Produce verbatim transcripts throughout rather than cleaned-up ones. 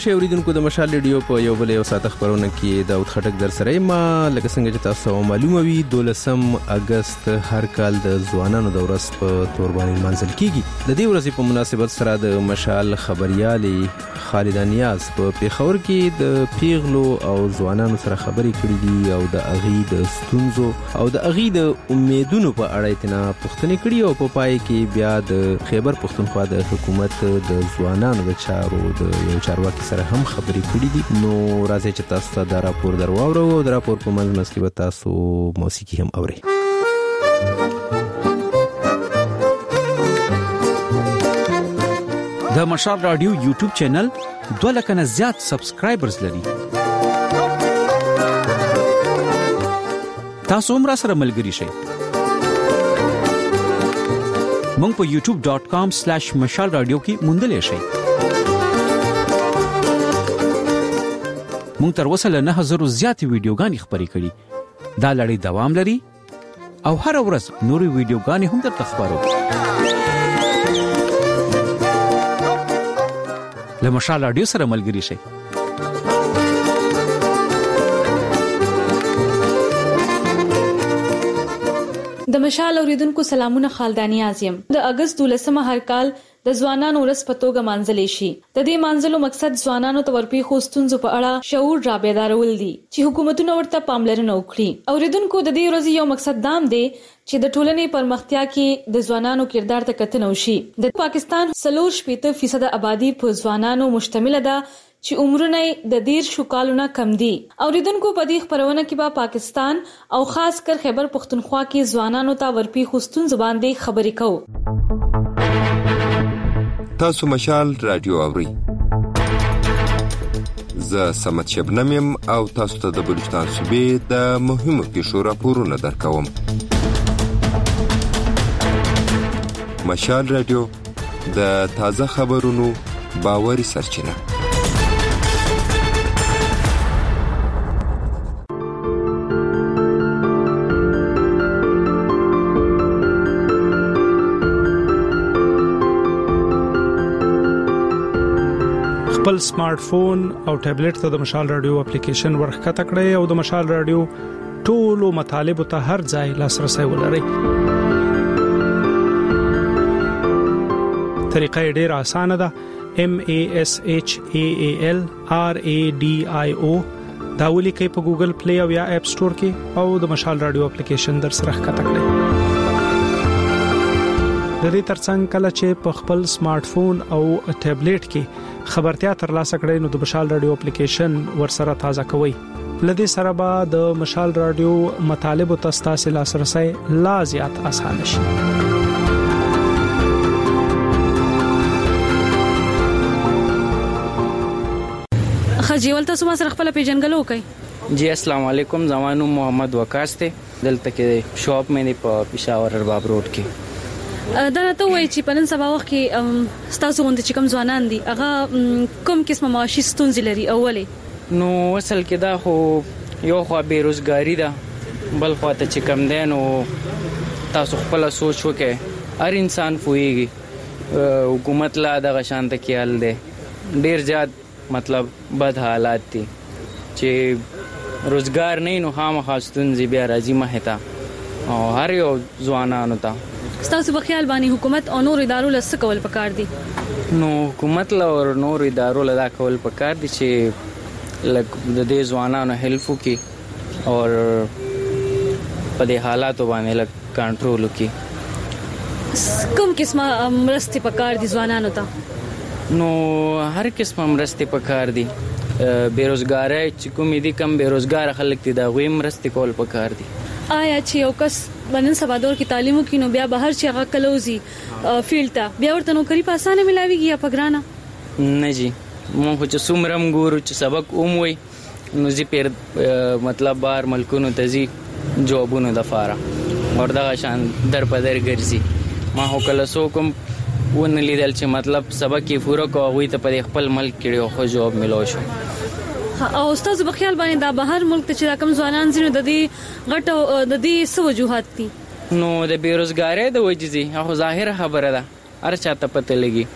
شئ اوریدونکو د مشال ریډیو په یو بل یو ساعت خبرونه کې داود خټک در سره ما لکه څنګه چې تاسو معلومه وي دولسم اگست هر کال د ځوانانو د ورځ په تور باندې منځل کیږي. د دې ورځې په مناسبت سره د مشال خبريالي خالد نیاز په پیښور کې د پیغلو او ځوانانو سره خبرې کړې دي او د اغي د ستونزو او د اغي د امیدونو په اړه اتنا پوښتنې کړې او په پای کې بیا د خیبر پښتونخوا د حکومت د ځوانانو د چارو د یو چارواکي سره هم خبرې کړې دي. نو راځي چې تاسو ته دا راپور درواورو او دا راپور په منځ کې به تاسو موسیقي هم اورئ. د مشال رادیو یوټیوب چینل دوه لک نه زیات سبسکرایبرز لري. تاسو هم را سره ملګری شئ. مونږ په یوټیوب ډاٹ کام سلیش مشال رادیو کې موندلې شئ. مونږ تر اوسه له نه هزار زیاتې ویډیوګانې خپرې کړې. دا لړۍ دوام لري او هر ورځ نورې ویډیوګانې هم درته خپرو. له مشال رادیو سره ملګری شئ. د مشال اوریدونکو سلامونه، خالدانی اعظم. د اگست دولسمه هر کال د ځوانانو ورځ په توګه مانځلې شي. د دې مانځلو مقصد ځوانانو ته ورپی خو ستونزو په اړه شعور را بیدارول دي چې حکومتونه ورته پاملرنه وکړي. اوریدونکو د دې ورځې یو مقصد دام دی چې د ټولنې پرمختیا کې د ځوانانو کردار ته کتنه وشي. د پاکستان څلور شپږ فیصد آبادی په ځوانانو مشتمل ده چې عمرونه د ډیر شو کالونه کم دي. اوریدونکو په دې خبرونه کې به پاکستان او خاص کر خیبر پختونخوا کې ځوانانو ته ورپی خو ستونزو باندې خبرې کوو. تاسو مشال رادیو اورئ. زه سمت شبنم یم او تاسو ته د بلوچستان صوبې د مهمو پیښو راپورونه درکوم. مشال رادیو د تازه خبرونو باوري سرچینه. خپل سمارټ فون او ټابلیټ ته د مشال رادیو اپلیکیشن ورخکته کړئ او د مشال رادیو ټولو مطالب ته هر ځای لاسرسي ولرئ. طریقه ډیره اسانه ده. M A S H A A L R A D I O دا ولیکئ په ګوګل پلی او یا اپ سٹور کې او د مشال رادیو اپلیکیشن در سره ښکته کړئ. د دې ترڅنګ کله چې په خپل سمارټ فون او ټابلیټ کې خبرتیا ترلاسه کړئ نو د مشال رادیو اپلیکیشن ورسره تازه کوئ. لدې سره به د مشال رادیو مطالب او تاسو لاسرسي لا زیات اسانه شي. خجیول تاسو ما سره خپل پیژنګلو کوي. جی السلام علیکم. زمانو محمد وقاص ته دلته کې شاپ مې په پېښور ارباب روډ کې. دا ته وایي چې په نن سبا وخت کې تاسو غونډه چې کوم ځوانان دي هغه کوم قسمه معاشي ستونزې لري اولې؟ نو اصل کې دا خو یو خو بیروزګاری ده، بل خو ته چې کم دی نو تاسو خپل سوچ وکړئ. هر انسان پوهیږي حکومت لا دغه شانته کې حل دی. ډیر زیات مطلب بد حالات دي چې روزګار نه نو خامخا ستونزې بیا راځي مخې ته او هر یو ځوانانو ته. ستاسو په خیال باندې حکومت او نور ادارو لسه کول پکار دي؟ نو حکومت له او نور ادارو له دا کول پکار دي چې لکه د دې ځوانانو هیلپ وکړي او په دې حالاتو باندې لکه کنټرول وکړي. کوم قسمه مرستې پکار دي ځوانانو ته؟ نو هر قسمه مرستې پکار دي. بیروزګاری چې کوم دي کم بیروزګار خلک دي دا غوي مرستې کول پکار دي. آیا چې یو کس بنن سبا دور کې تعلیم وکړي نو بیا بهر چې هغه کلوزي فیلډ ته بیا ورته نوکری په اسانه ملاويږي یا په ګرانه؟ نه جی، مونږ چې څومره ګورو چې سبق اوموي نو زی پیر مطلب بار ملکونو ته زی جوابونو د فاره وردا شان در په در ګرځي. ما هو کله سو کوم ون لیدل چې مطلب سبق یې پوره کوي ته په خپل ملک کې خو جواب ملو شو. او استاد په خیال باندې دا بهر ملک ته چې کوم ځوانان زینو د دې غټو د دې څه وجوهات دي؟ نو د بیروزګاری د وجې هغه ظاهر خبره ده، هر چاته پته لګي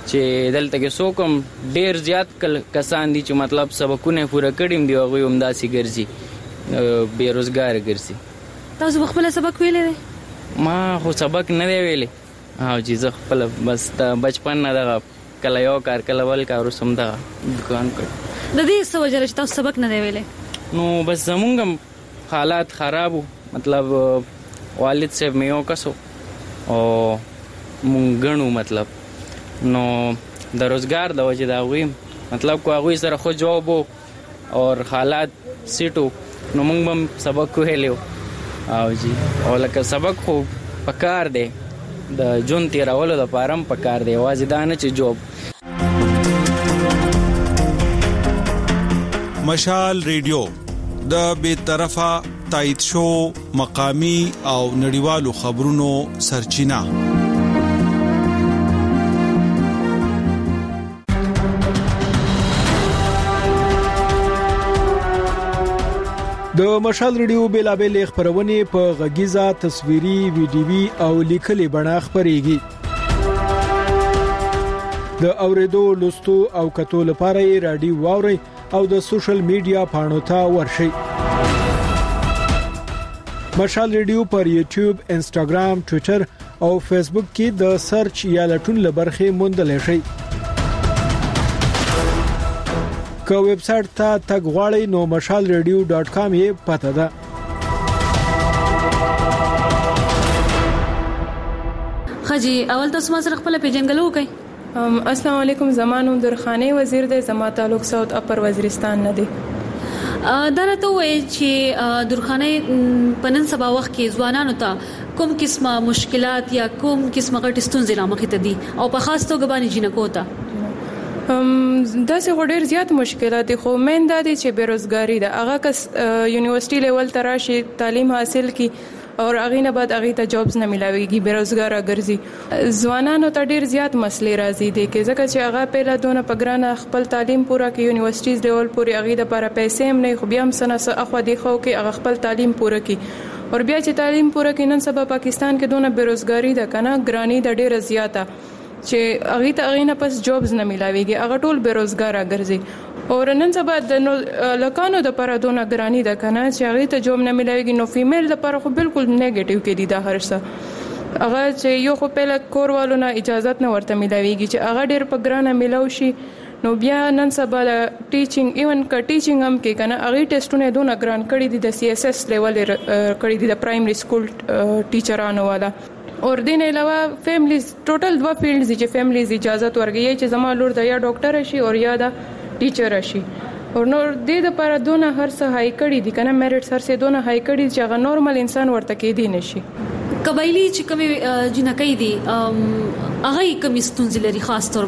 چې دلته کې څوک هم ډیر زیات کسان دي چې مطلب سبقونه پوره کړي دي هغوی هم داسې ګرځي بیروزګار ګرځي. تاسو خپل سبق ویلې؟ ما خو سبق نه دی ویلی او چې زه خپل بس د بچپن نه دغه کله یو کار کله بل کار وروسته هم دغه دکان کړ. د دې څه وجه چې تاسو سبق نه دی ویلی؟ نو بس زمونږ هم حالات خراب وو، مطلب والد صاحب مې یو کس او مونږ ګڼو مطلب نو د روزګار د وجې د هغوی مطلب کو هغوی سره خو جواب و او حالات سیټ و نو مونږ هم سبق ویلی و او جی او لکه سبق خو پکار دی د ژوند تېرولو دپاره هم پکار دی، یوازې دا نه چې جوب. مشال ریډیو د بې طرفه تایید شو مقامی او نړیوالو خبرونو سرچینه. د مشال ریډیو بیلابل خبرونه په غږیزه تصویري ویډیوي او لیکلي بڼه خبريږي. د اوریدو لوستو او کتو لپاره رادیو واوري او د سوشل میډیا پاڼو ته ورشي. مشال ریډیو پر یوټیوب، انسټاګرام، ټوئیټر او فیسبوک کې د سرچ یا لټون لبرخه موندل شي. که ویب سټ ته تګ غواړئ نو مشال ریډیو ډاټ کام یې پته ده. خجی اول تاسو ما سره خپل پیژنګلو کوي. السلام علیکم، زمانو درخانه وزیر د زما تعلق ساوث اپر وزیرستان نه دی. دا راته وایي چې درخانه پنن سبا وخت کې ځوانانو ته کوم قسمه مشکلات یا کوم قسمه غټ ستونزې رامخې ته دي او په خاص توګه باندې جنکو ته ام دا څه ډېر زیات مشکلات دي، خو مین دا دي چې بیروزګاری ده. هغه کس یونیورسيټي لیول ته راشي، تعلیم حاصل کی او هغه نه بعد هغه ته جابز نه ملاويږي، بیروزګار ګرځي. ځوانانو ته ډېر زیات مسلې راځي دي کې ځکه چې هغه په لادونه پګرانه خپل تعلیم پوره کوي، یونیورسيټیز لیول پورې هغه د لپاره پیسې هم نه، خو بیا هم سنه اخو دي خو کې هغه خپل تعلیم پوره کوي او بیا چې تعلیم پوره کینن سبا پاکستان کې دونه بیروزګاری ده کنه، ګرانی د ډېر زیاته چې هغه ته هغه نه پس جابز نه ملاويږي، هغه ټول بیروزګار ګرځي. او نن سبا د لکانو د لپاره دونه ګرانی ده کنه چې هغه ته جوب نه ملاويږي، نو فیمیل لپاره خو بالکل نیگیټیو کې دي دا هرڅه. هغه چې یو خو په کوروالو نه اجازه نه ورته ملاويږي چې هغه ډېر په ګرانه ملاوي شي، نو بیا نن سبا د ټیچینګ ایون کا ټیچینګ هم کې کنه هغه ټیسټونه دونه ګران کړي دي، د سی ایس ایس لیول کړي دي، د پرایمري سکول ټیچرانو والا. اور دین علاوه فیملیز ټوټل دوا فیلډز چې فیملیز اجازه ورغی چې زما لور د یا ډاکټر شي او یا د ټیچر شي، او نور د لپاره دونه هر څه هاي کړي دي کنه، میرټ سر سه دونه هاي کړي چې هغه نورمال انسان ورته کې دي نشي. قبایلی چې کوم جنکې دي هغه کوم ستونزې لري خاص تور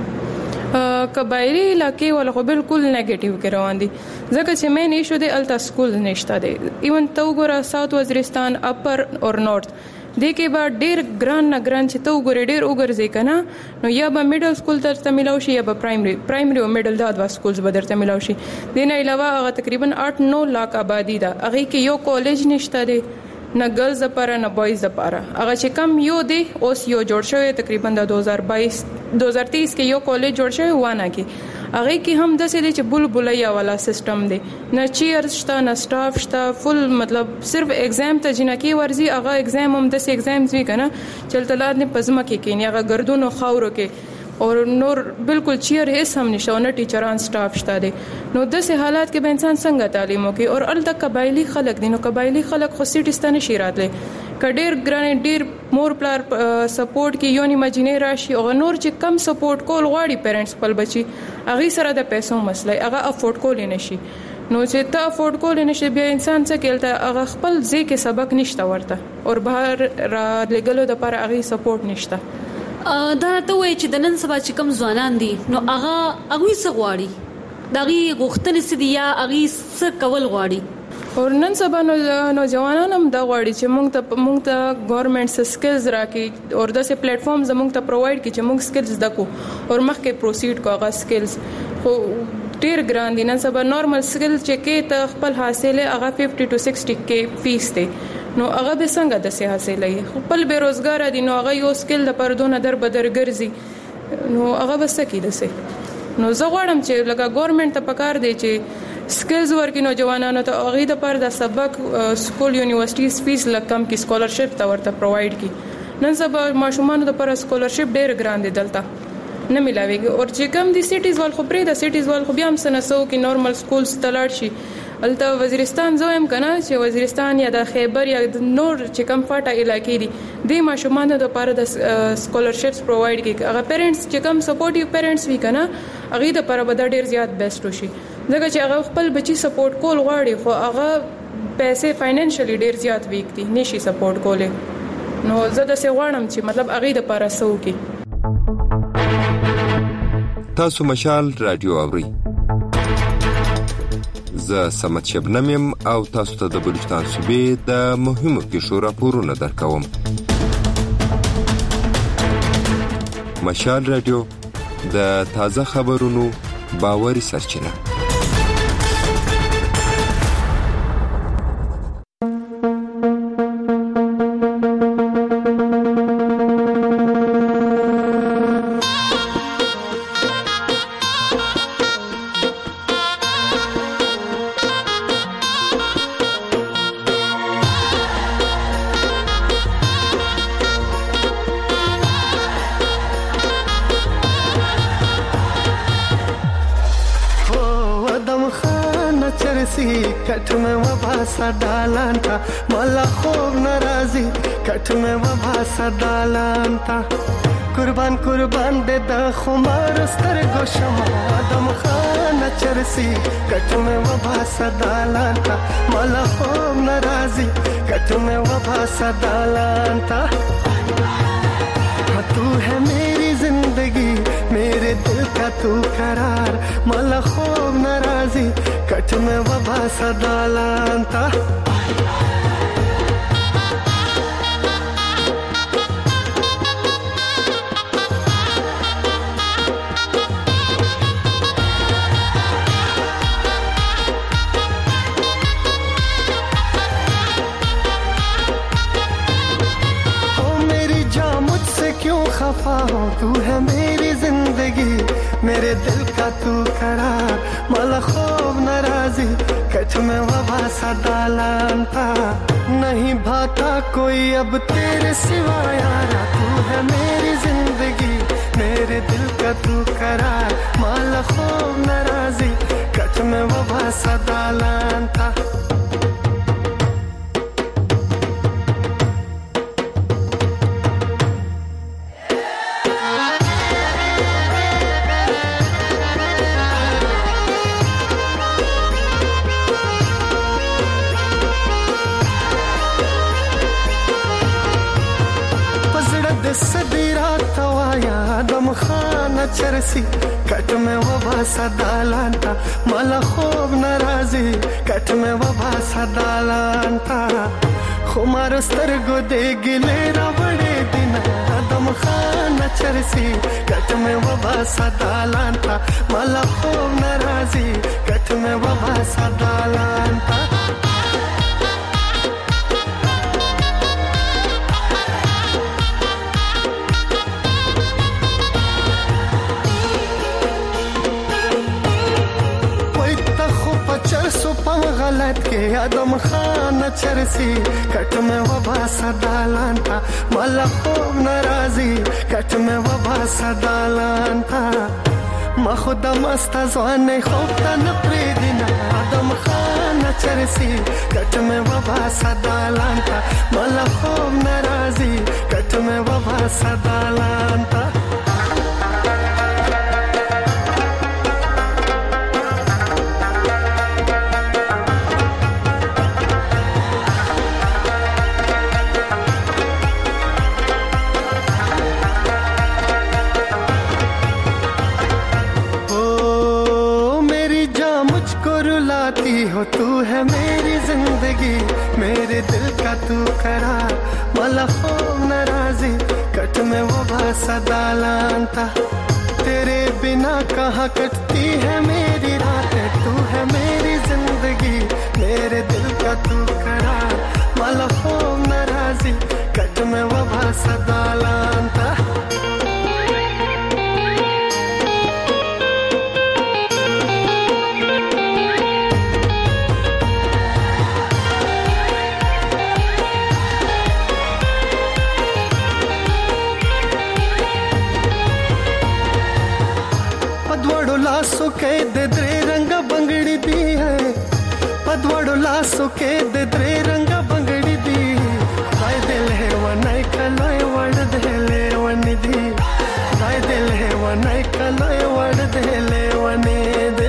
باندې؟ قبایلی علاقې ول خو بالکل نیگیټیو کې روان دي ځکه چې مین ایشو دی التا سکول نشته دی. ایون تو ګوره ساوث وزیرستان، اپر اور نورث د کې با ډیر ګران نه ګران چې تو ګورې ډیر وګرځي کنه، نو یا به میډل سکول ته ملاوي شي یا به پرایمري پرایمري او میډل دا دوا سکولز به درته ملاوي شي. دین علاوه هغه تقریبا آठ نو لاک آبادی ده، هغه کې یو کالج نشته دی، نه ګرلز لپاره نه بوایز لپاره. هغه چې کم یو دی اوس یو جوړ شوی تقریبا د دو هزار بایس دو هزار تیس کې یو کالج جوړ شوی وانه کې، هغه کې هم د څه دي چې بلبلیا والا سیستم دی، نه چیرز شته نه سټاف شته، فل مطلب صرف ایگزام ته جنکی ورزي، هغه ایگزام هم د سي ایگزامز وی کنه چلته لاد نه پزما کې کینی هغه ګردونو خاورو کې اور نور بالکل چیر هیڅ هم نشو نه ټیچران سټاف شته دي. نو د سه حالات کې به انسان څنګه تعلیم وکي؟ اور الته قبایلی خلک دي، نو قبایلی خلک خو سیټستانه شي راتله کډیر ګران ډیر مور پلار سپورټ کې یو نیمه جنې راشي او نور چې کم سپورټ کول غواړي پیرنټس خپل بچي هغه سره د پیسو مسله هغه افورد کول نه شي، نو چې ته افورد کول نه شي بیا انسان څه کېلته هغه خپل ځای کې سبق نشته ورته اور بهر را لګلو د پر هغه سپورټ نشته. دا ته وایي چې د نن سبا چې کم ځوانان دي نو هغه هغه څه غواړي، دغه غوښتنې څه دي یا هغه څه کول غواړي؟ اور نن سبا نو نوجوانان هم دا غواړي چې موږ ته موږ ته ګورنمنت سکلز راکړي اور داسې پلیټ فارم زموږ ته پرووایډ کړي چې موږ سکلز دکو اور مخکې پروسیډ کو هغه سکلز خو ډیر ګران دي. نن سبا نورمال سکل چې کې ته خپل حاصله هغه پنځه ټو شصت کې فیس دی، نو هغه به څنګه د سي حاصلې خپل بیروزګار دي، نو هغه یو سکل د پردونه در بدر ګرځي نو هغه بس کېده سي نو زه غواړم چې لکه ګورنمنت ته پکار دی چې سکلز ورکې نوجوانانو ته هغه د پر د سبق سکول یونیورسيټیز فیس لکم کې سکولرشپ ته ورته پرووايډ کی نن سبا ماشومان د پر سکولرشپ ډېر ګران دي دلته نه ملاويږي او چې کم دي سټیز ول خو پرې د سټیز ول خو بیا هم سنسو کې نورمال سکولز تلاړ شي الته وزیرستان زویم کنه چې وزیرستان یا د خیبر یا د نور چې کم فاټه علاقې دي د ماشومان د لپاره د سکولرشپس پرووايډ کی هغه پیرنټس چې کم سپورټیو پیرنټس وی کنه هغه د لپاره به ډیر زیات بیسټ وشي ځکه چې هغه خپل بچي سپورټ کول غواړي خو هغه پیسې فاینانشلی ډیر زیات ویک دي نشي سپورټ کولای نو زه د څه غواړم چې مطلب هغه د لپاره سو کی تاسو مشال رادیو اوري زه سمت شبنم يم او تاسو ته د بلوچستان صوبې د مهمو کیسو راپورونه درکوم. مشال رادیو د تازه خبرونو باوري سرچینه. کټ مې وباسه دالان تا مالا خوب ناراضي کټ مې وباسه دالان تا قربان قربان دې د خمار سترګو شمع آدم خان چرسي کټ مې وباسه دالان تا مالا خوب ناراضي کټ مې وباسه دالان تا تو ہے میری زندگی میرے دل کا تو قرار مالا خوب ناراضی کٹ میں وبا صدالان تا تو ہے میری زندگی میرے دل کا تو قرار مالا خوب ناراضی کچھ میں وبا صدالان تھا نہیں بھاتا کوئی اب تیرے سوا یارا تو ہے میری زندگی میرے دل کا تو قرار مالا خوب ناراضی کچھ میں وبا صدالان تھا چرسی کٹ میں وبا صدالان تا مالا خوب ناراضی کٹ میں وبا صدالان تا خمار سترگو دے گلے را بڑے دن آدم خان چرسی کٹ میں وبا صدالان تا مالا خوب ناراضی کٹ میں وبا صدالان تا غلط کے آدم خان چرسی کٹ میں وبا صدالان تا مالا خوب ناراضی کٹ میں وبا صدالان تا ما خدا مست ځوان خوب تا نپری دینا آدم خان چرسی کٹ میں وبا صدالان تا مالا خوب ناراضی کٹ میں وبا صدالان تا ہو تو ہے میری زندگی میرے دل کا تو قرار مالا خوب ناراضی کٹ میں وبا صدالان تا تیرے بنا کہاں کٹتی ہے میری راتیں تو ہے میری زندگی میرے دل کا تو قرار مالا خوب ناراضی کٹ میں وبا صدالان تا لاسو کې د درې رنګ بنگړي دي خدای دې له ونای کلای وړ دې له ونی دي خدای دې له ونای کلای وړ دې له ونی دي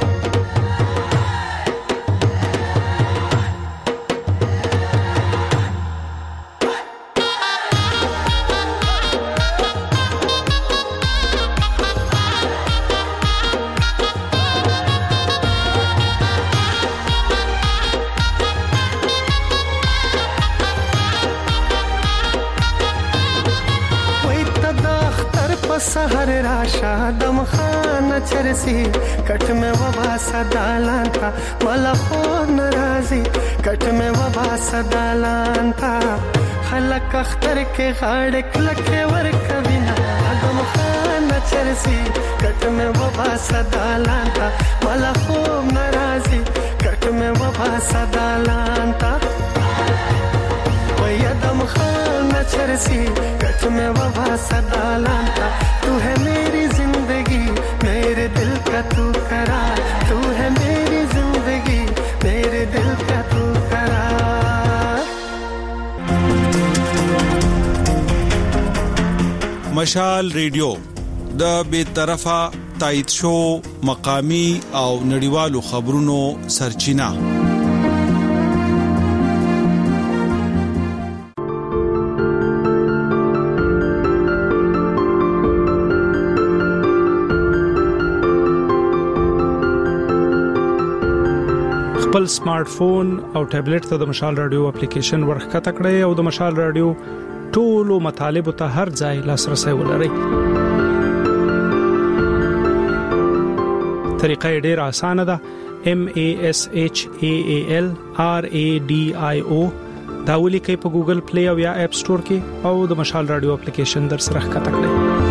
سحر راشا دم خانه چرسی کټ مې وبا سدالان تا ملا خو ناراضي کټ مې وبا سدالان تا خلک اختر کې غاړ کلکه ور کوینا دم خانه چرسی کټ مې وبا سدالان تا ملا خو ناراضي کټ مې وبا سدالان تا وې دم خانه چرسی کټ مې وبا سدالان تا तू है मेरी जिंदगी मेरे दिल का तू करार तू है मेरी जिंदगी मेरे दिल का तू करार مشال ریډیو د بے طرفه تایید شو مقامی او نړیوالو خبرونو سرچینه خپل سمارټ فون او ټابلیټ ته د مشال رادیو اپلیکیشن ورخکته کړئ او د مشال رادیو ټولو مطالب ته هر ځای لاسرسي ولرئ. طریقه ډیره اسانه ده. M A S H A A L R A D I O دا ولیکئ په ګوګل پلی او یا اپ سٹور کې او د مشال رادیو اپلیکیشن در سره ښکته کړئ.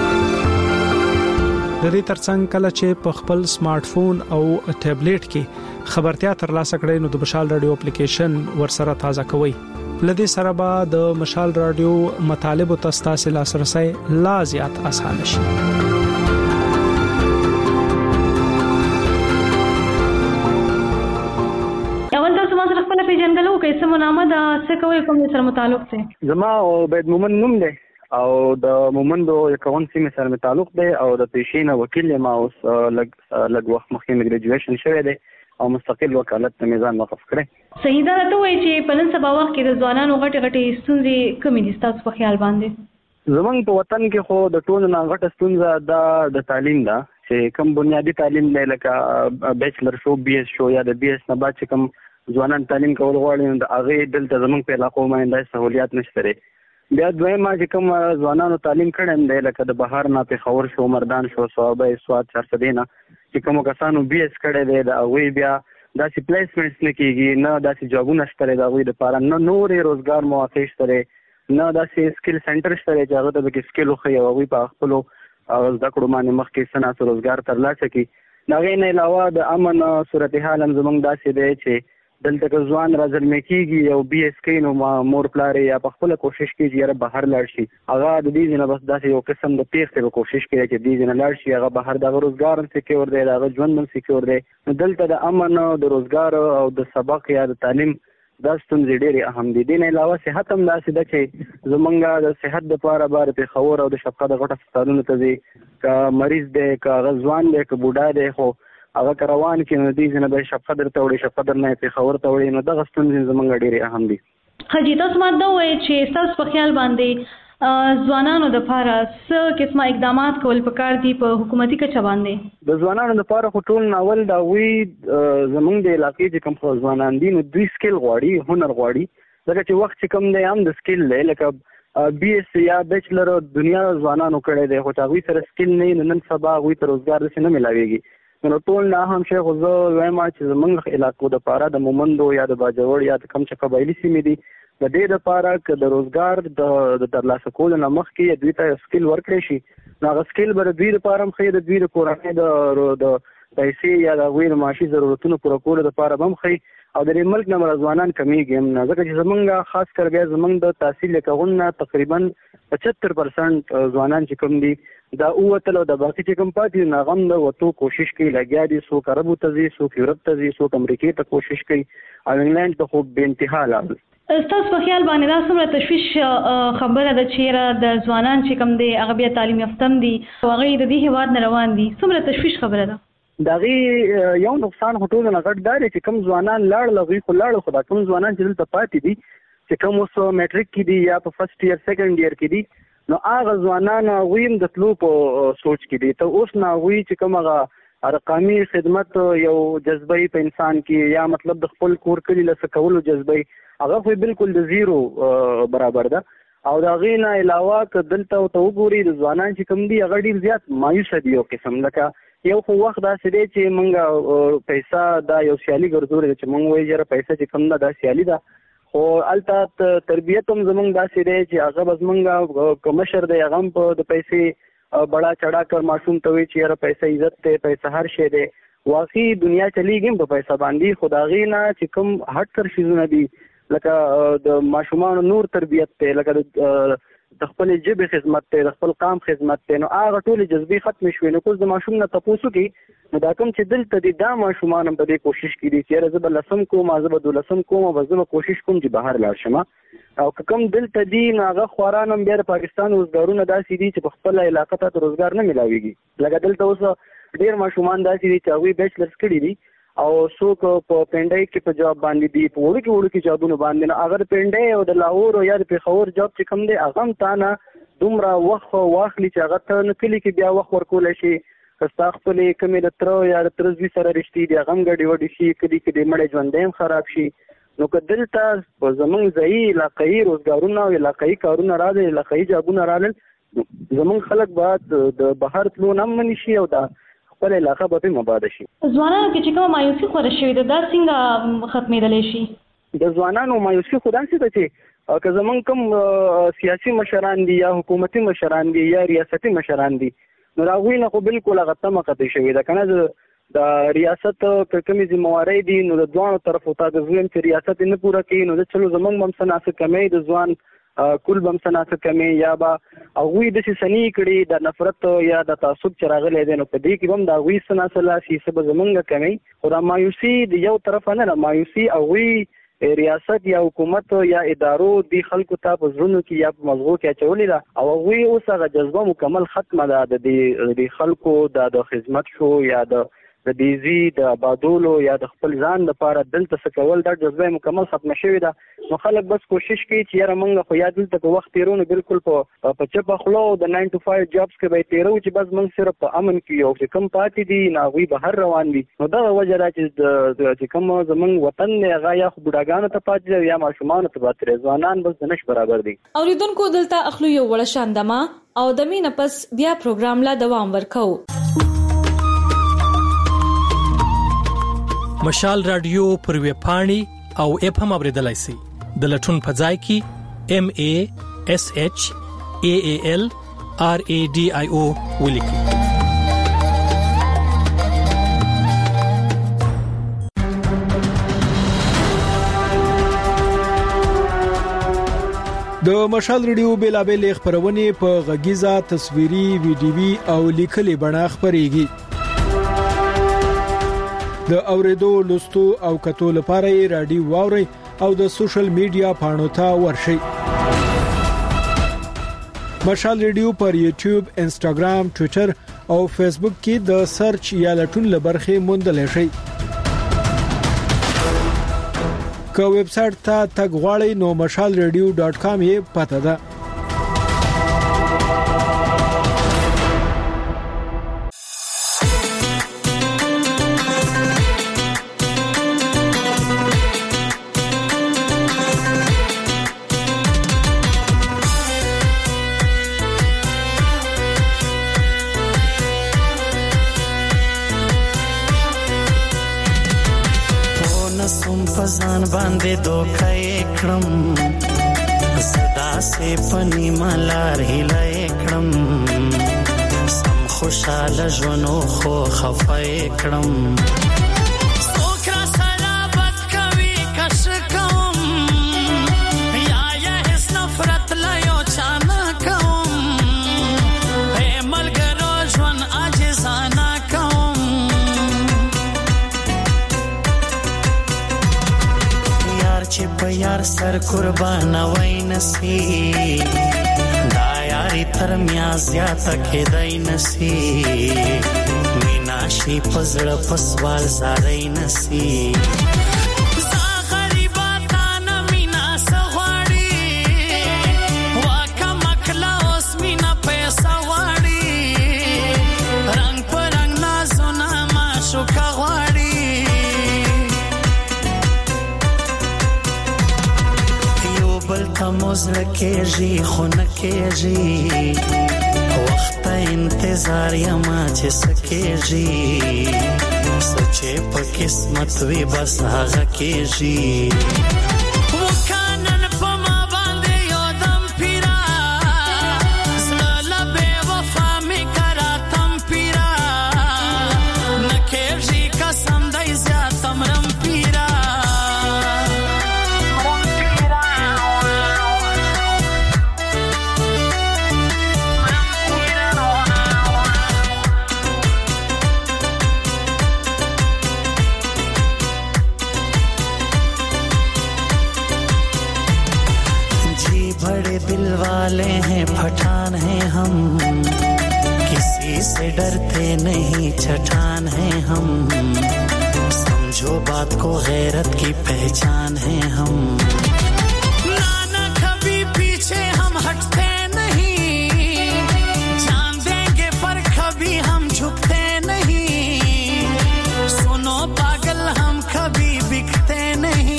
د دې ترڅنګ کله چې په خپل سمارټ فون او ټابلیټ کې خبرتیا ترلاسه کړئ نو د مشال رادیو اپلیکیشن ورسره تازه کوئ. لدې سره به د مشال رادیو مطالب او تاسو لاسرسي لا زیات اسانه شي. اول تاسو ما سره خپل پیژنګلو کې سمو نامه دا څه کوي کوم سره متعلق څه؟ زما عبید مومن نوم دی او د مومندو یکون سیمه سره تعلق دی او د پیشینه وکیل ما اوس لګ لګ وخت مخکې مې ګریجویشن شوی دی او مستقل وکالت ته میزان وقف کړی. صحیح ده ته وایي چې په نن سبا وخت کې د ځوانانو غټ غټې ستونزې کمې دي تاسو په خیال باندې؟ زمونږ په وطن کې خو د ټولو نه غټه ستونزه دا د تعلیم ده چې کوم بنیادی تعلیم دی لکه بیچلر شو بي اس شو یا د بي اس نه بعد چې کوم ځوانان تعلیم کول غواړي نو د هغه دلته زمونږ په علاقو باندې سہولیات نشته لري. بیا دویمه چې کوم ځوانانو تعلیم کړي دی لکه د بهار نه پېښور شو مردان شو صوابه سواد چارسدینه چې کوم کسانو بي اس کړي دی د هغوی بیا داسې پلیسمنټس نه کېږي نه داسې جابونه شته دی د هغوی دپاره نه نورې روزګار مواقع شته دی نه داسې سکل سنټر شته دی چې هغه ته پکې سکل وښیي او هغوی په خپلو زده کړو باندې مخکې څه ناڅه روزګار ترلاسه کړي. د هغې نه علاوه د امن صورتحال هم زموږ داسې دی چې دلته که ځوان راځلمی کېږي او بي اس کوي نو مور پلار یا په خپله کوشش کوي چې یاره بهر لاړ شي هغه د دې ځای نه بس داسې یو قسم د تېښتې به کوشش کوي چې دې ځای نه لاړ شي هغه بهر د هغه روزګار هم سکیور دی د هغه ژوند هم سکیور دی. نو دلته د امن د روزګار او د سبق یا د تعلیم دا ستونزې ډېرې اهم دي. دې نه علاوه صحت هم داسې ده چې زمونږ د صحت دپاره بار پېښور او د شفقت د غټ هسپتالونو ته ځي که مریض دی که هغه ځوان دی که بوډا دی خو هغه که روان کړي نو دې ځای نه به شفقت درته وړي شفقت در نه یې پېښور ته وړي نو دغه ستونزې زمونږ ډېرې اهم دي. ښه جي تاسو ماته ووایئ چې ستاسو په خیال باندې ځوانانو دپاره څه قسمه اقدامات کول پکار دي په حکومتي کچه باندې؟ د ځوانانو دپاره خو ټول ناول د هغوی زمونږ د علاقې چې کوم ځوانان دي نو دوی سکل غواړي هنر غواړي ځکه چې وخت چې کوم دی هم د سکل دی لکه بي اس یا بیچلر دنیا ځوانانو کړی دی خو چې هغوی سره سکل نه وي نو نن سبا هغوی ته روزګار داسې نه میلاویږي. نو ټول نه هم شی خو زه وایم چې زمونږ علاقو دپاره د مومندو یا د باجوړ یا د کوم چې قبایلي سیمې دي د دې دپاره که د روزګار د ترلاسه کولو نه مخکې دوی ته سکل ورکړی شي نو هغه سکل به د دوی دپاره هم ښه د دوی د کورنۍ د پیسې یا د هغوی د معاشي ضرورتونو پوره کولو دپاره به هم ښه او د دې ملک نه به ځوانان کمیږي هم نه ځکه چې زمونږ خاص کر بیا زمونږ د تحصیل کغون نه تقریبا پچهتر پرسنټ ځوانان چې کوم دي دا اوتل او د باقي چې کوم پاتې نه غم د وته کوشش کوي لګیا دي سو کربو ته زی سو یورپ ته زی سو امریکای ته کوشش کوي او انګلند ته خو به انتها لاله. تاسو په خیال باندې دا څومره تشویش خبره ده چې د ځوانان چې کوم دي هغه بیا تعلیم یافتم دي او هغه د دې هواد نه روان دي څومره تشویش خبره ده؟ دغه یو نقصان هټول نه غټ دار چې کوم ځوانان لاړ لغوي خو لاړ خو دا کوم ځوانان چې دلته پاتې دي چې کوم اوس میټریک کې دي یا په فرست ایئر سیکنډ ایئر کې دي نو هغه ځوانان ویم د تلو په سوچ کې دي ته اوس نه وی چې کوم هغه رقمي خدمت یو جذبه په انسان کې یا مطلب د خپل کور کلی لسه کولو جذبه هغه خو بالکل د زیرو برابر ده او دا غینه علاوه ک دلته او ته وګوري د ځوانان چې کوم دي هغه ډیر زیات مایوس دي او قسم لکه یو خو وخت دا سړي چې مونږه پیسې دا یو سیالي ګرځول چې مونږ وایي چې پیسې چې کوم دا سیالي ده خو البته تربیت هم زمونږ دا سړي چې هغه بس مونږه کمشر دی هغه په د پیسې بڑا چڑھا کر معصوم ته وی چې را پیسې عزت ته پیسې هر شی دی واقعي دنیا چلیږي په پیسې باندې خدای نه چې کوم هټ تر شیزونه دي لکه د ماشومان نور تربیت ته لکه د خپل جبه خدمت ته د خپل قام خدمت ته نو هغه ټول جذبي ختم شوي نو کوم د ماشوم نه تاسو کې نو دا کوم چې دلته د دا ماشومان په دې کوشش کوي چې راز بل لسم کوم از بل لسم کوم او زه کوشش کوم چې بهر لاړ شم او کوم دلته دی نو هغه خوارانم بیا پاکستان روزګارونه داسې دي چې په خپل علاقې ته روزګار نه ملاويږي لکه دلته اوس ډیر ماشومان داسې دي چې هغه بیچلرز کړي دي او څوک په پنډای کې په جواب باندې دی په وړو کې وړو کې جوابونه باندې نه اگر پنډای او د لاهور او یا د پیښور جواب چې کوم دی هغه تا نه دومره وخت واخلي چې هغه ته نه کلی کې بیا وخت ورکول شي کستا خپل کمی د تر یا د ترزوی سره رښتې دی هغه غړي وړي شي کلی کې د مړ ژوندیم خراب شي نو کدلته په زمونږ ځای علاقايي روزګارونه او علاقايي کارونه راځي علاقايي جابونه راځي زمونږ خلک بعد د بهر تلو نه مني شي او دا خپل علاقه به مباده شي. ځوانانو کې چې کوم مایوسي خوره شوې ده دا څنګه ختمېدلی شي؟ د ځوانانو مایوسي خو داسې ده چې که زمونږ کوم سیاسي مشران دي یا حکومتي مشران دي یا ریاستي مشران دي نو د هغوی نه خو بالکل هغه تمه قطعي شوې ده که نه د ریاست که کومې ذمهوارۍ دي نو د دواړو طرفو ته د زویم چې ریاست نه پوره کوي نو د چلو زمونږ هم څه ناسه کمی د ځوان کل بم سناسه کمی یا با هغوی داسې سني کړي د نفرت یا د تعصب چې راغلی دی نو په دې کې هم د هغوی څه ناسه لاسي څه به زمونږ کمی خو دا مایوسي د یو طرفه نه ده مایوسي هغوی ریاست یا حکومت یا ادارو دی خلکو ته په زړونو کې یا په مغزو کې اچولې ده او هغوی اوس هغه جذبه مکمل ختمه ده د دې خلکو د خدمت شو یا د د دیزی د آبادولو یا د خپل ځان لپاره دلته څه کول دا جذبه مکمل ختمه شوې ده نو خلک بس کوشش کوي چې یاره موږ خو یا دلته په وخت تیرو نو بالکل په په چپه خوله د ناین ټو فایو جابس کې به تیرو چې بس موږ صرف په امن کې یو چې کم پاتې دي نو هغوی بهر روان دي نو دغه وجه ده چې چې کوم زموږ وطن دی هغه یا خو بوډاګانو ته پاتې دی یا ماشومانو ته پاتې دی ځوانان بس د نش برابر دي. اوریدونکو دلته اخلو یو وړه شاندما او د مینه پس بیا پروګرام لا دوام ورکو. مشال رادیو پر وی پاڼي او اپ هم اوریدلای شي د لټون په ځای کې ام ا اس اچ ا ا ال ار ا ډي اي او ولیکي. د مشال رادیو بیلابل خبرونه په غږیزه تصویري ویډیوي او لیکلي بڼه خبريږي. د اوریدو لوستو او کتو لپاره رادیو واوري او د سوشل میډیا پاڼو ته ورشي. مشال رادیو پر یوټیوب، انستګرام، ټوئیټر او فیسبوک کې د سرچ یا لټون لبرخه موندل شي. که ویب سټ ته تګ غواړئ نو مشال رادیو ډاټ کام یې پته ده. فزان باندې دوکې کړم صدا سه پنی ملار هلای کړم سم خوشاله ژوندو خو خفای کړم سوکرا سره بد کوي کش کوم یا یا هیڅ نفرت لا یو چانه کوم هه ملګری چې په یار سر قربان وای نسی دا یاري تر میا زیاته کېدای نسی مینا شي پزړه پسوال زارای نسی موزل کېږي خو نه کېږي وخت انتظار یما چې سکېږي سچې په قسمت وي بس هغه کېږي وکانن په ما باندې یو دم پیرا زړه به وفا مې کرا تم پیرا نه کېږي قسم دای زیات امرم پیرا दिल वाले हैं पठान हैं हम किसी से डरते नहीं छठान हैं हम समझो बात को गैरत की पहचान हैं हम नाना कभी पीछे हम हटते नहीं जान देंगे पर कभी हम झुकते नहीं सुनो पागल हम कभी बिकते नहीं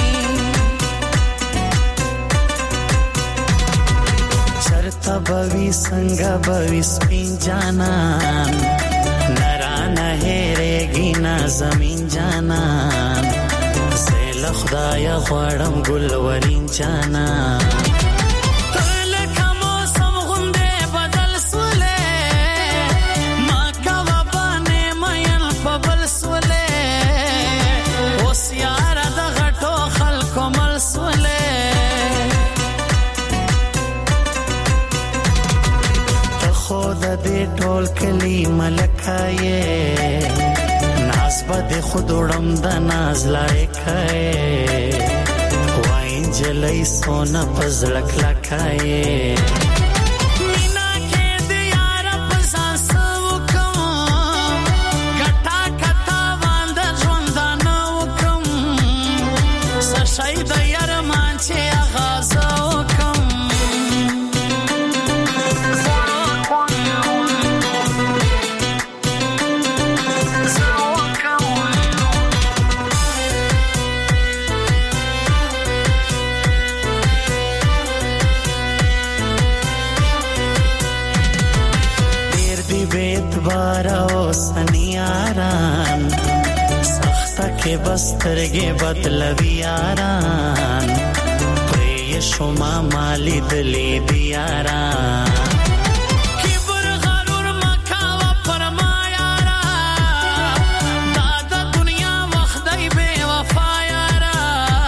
बवी संग बवी स्पिन जाना नरा नहेरेगी ना जमीन जाना सेल खुदाया ख्वाड़म गुलवरीन जाना دې ټول کلی ملکایې ناز بده خودړم د ناز لایکای وای جلای سونا پزړک لکایې مینا کې دې یار پسان سو کوم کټا کټا واند ژوند نه وکم سشای د یار مان چې آغاز وکم بارا او سنیاران سخته کې بسترګې بدلوي یاران پرې شوما مالی دلی دیاران کبر غرور مکاوه پر ما یارا دا د دنیا وخت دی بے وفا یارا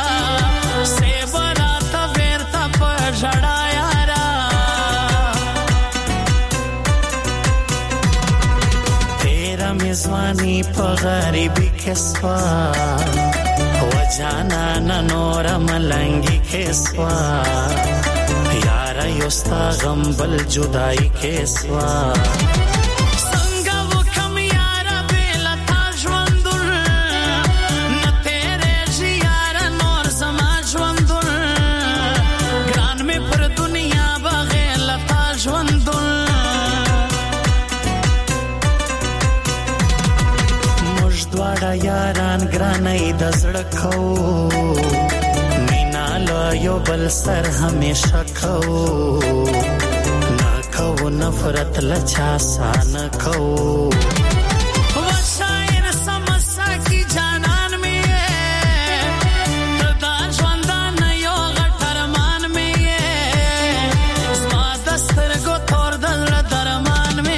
سیبرا تا بیرتا پر جڑا میزوانی په غریبی کسوا وجانا نور ملنگی کسوا یارا یوستا غمبل جدائی کسوا څنګه وکم یارا بیل تا ژوندون نه تیرې شي یارا نور زما ژوندون ګران مې پر دنیا بغیر تا ژوندون دواړه یاران ګرانې د زړه کو مینا له یو بل سر همیشه کو نه کو نفرت لچا سان کو وشایر سمسا کی جانان میں دا ژوندان یو غټرمان میں زما دستر کو تور دل درمان میں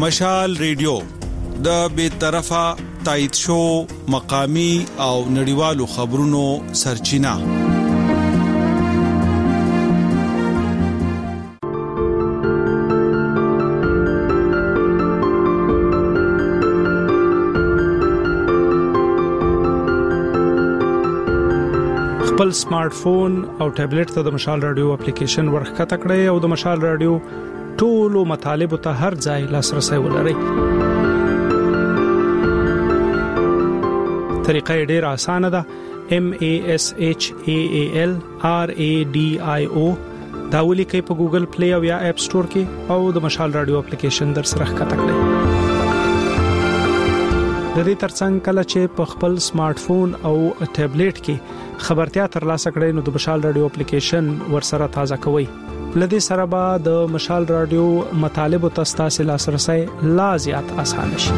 مشال ریډیو د بے طرفه تایید شو مقامی او نړیوالو خبرونو سرچینه. خپل سمارټ فون او ټابلیټ ته د مشال رادیو اپلیکیشن ورخکته کړئ او د مشال رادیو ټولو مطالبه ته هر ځای لاسرسي ولرئ. طریقه ډیره اسانه ده. M A S H A A L R A D I O دا ولیکئ په ګوګل پلی او یا اپ سٹور کې او د مشال رادیو اپلیکیشن در سره ښکته کړئ. د دې ترڅنګ کله چې په خپل سمارټ فون او ټابلیټ کې خبرتیا ترلاسه کړئ نو د مشال رادیو اپلیکیشن ورسره تازه کوئ. لدې سره به د مشال رادیو مطالب او تاسو لاسرسي لا زیات آسان شي.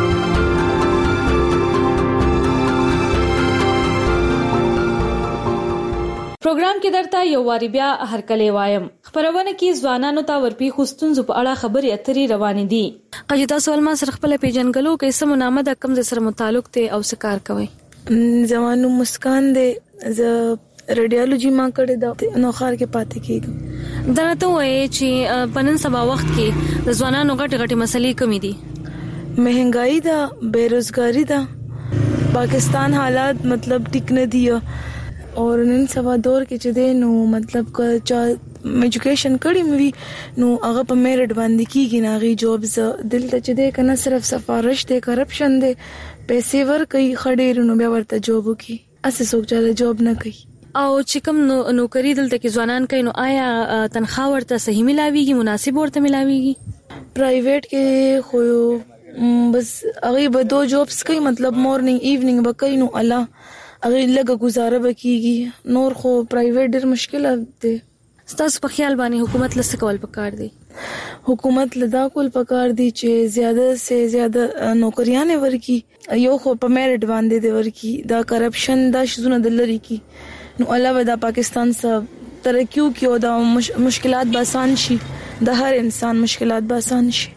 پروګرام کې درته یو واری بیا هرکلی وایم. خبرونه کې ځوانانو ته ورپی خوستونزو په اړه خبري اترې روانې دي. قجدا سوال ما سره خپل پیژنګلو کې سم نامه د کم سره متعلق ته او سکار کوي. زمانو مسکان دې ز ریډیولوژي ما کړې دا نو خار کې پاتې کېږم. دا ته وایي چې پنن سبا وخت کې د ځوانانو غټ غټ مسلې کمی دي. مهنګای دا بیروزګاری دا پاکستان حالات مطلب ټیک نه دی او نن سبا دور کې چې دی نو مطلب چې ایجوکیشن کړی مې نو هغه په میرټ باندې کیږي نه غي جابز دلته چې دی کنه صرف سفارش دی کرپشن دی پیسې ور کوي خډیر نو بیا ورته جوب کی اسه څوک چې جوب نه کوي او چې کوم نوکری دلته کې ځوانان کوي نو آیا تنخواه ورته صحیح ملاويږي مناسب ورته ملاويږي؟ پرایویټ کې خو بس هغه به دو جابس کوي مطلب مورنینګ ایونینګ به کوي نو الله هغه لګه گزاره وکيږي نور خو پرایویټ ډېر مشکل دی. ستاسو په خیال باندې حکومت لسه کول پکار دی؟ حکومت لدا کول پکار دی چې زیاده سے زیاده نوکریاں ورکی یو خو په میرټ باندې دی ورکی دا کرپشن دا شزونه دلري کی نو علاوه دا پاکستان سره ترقیو کې او دا مش... مشکلات به آسان شي د هر انسان مشکلات به آسان شي.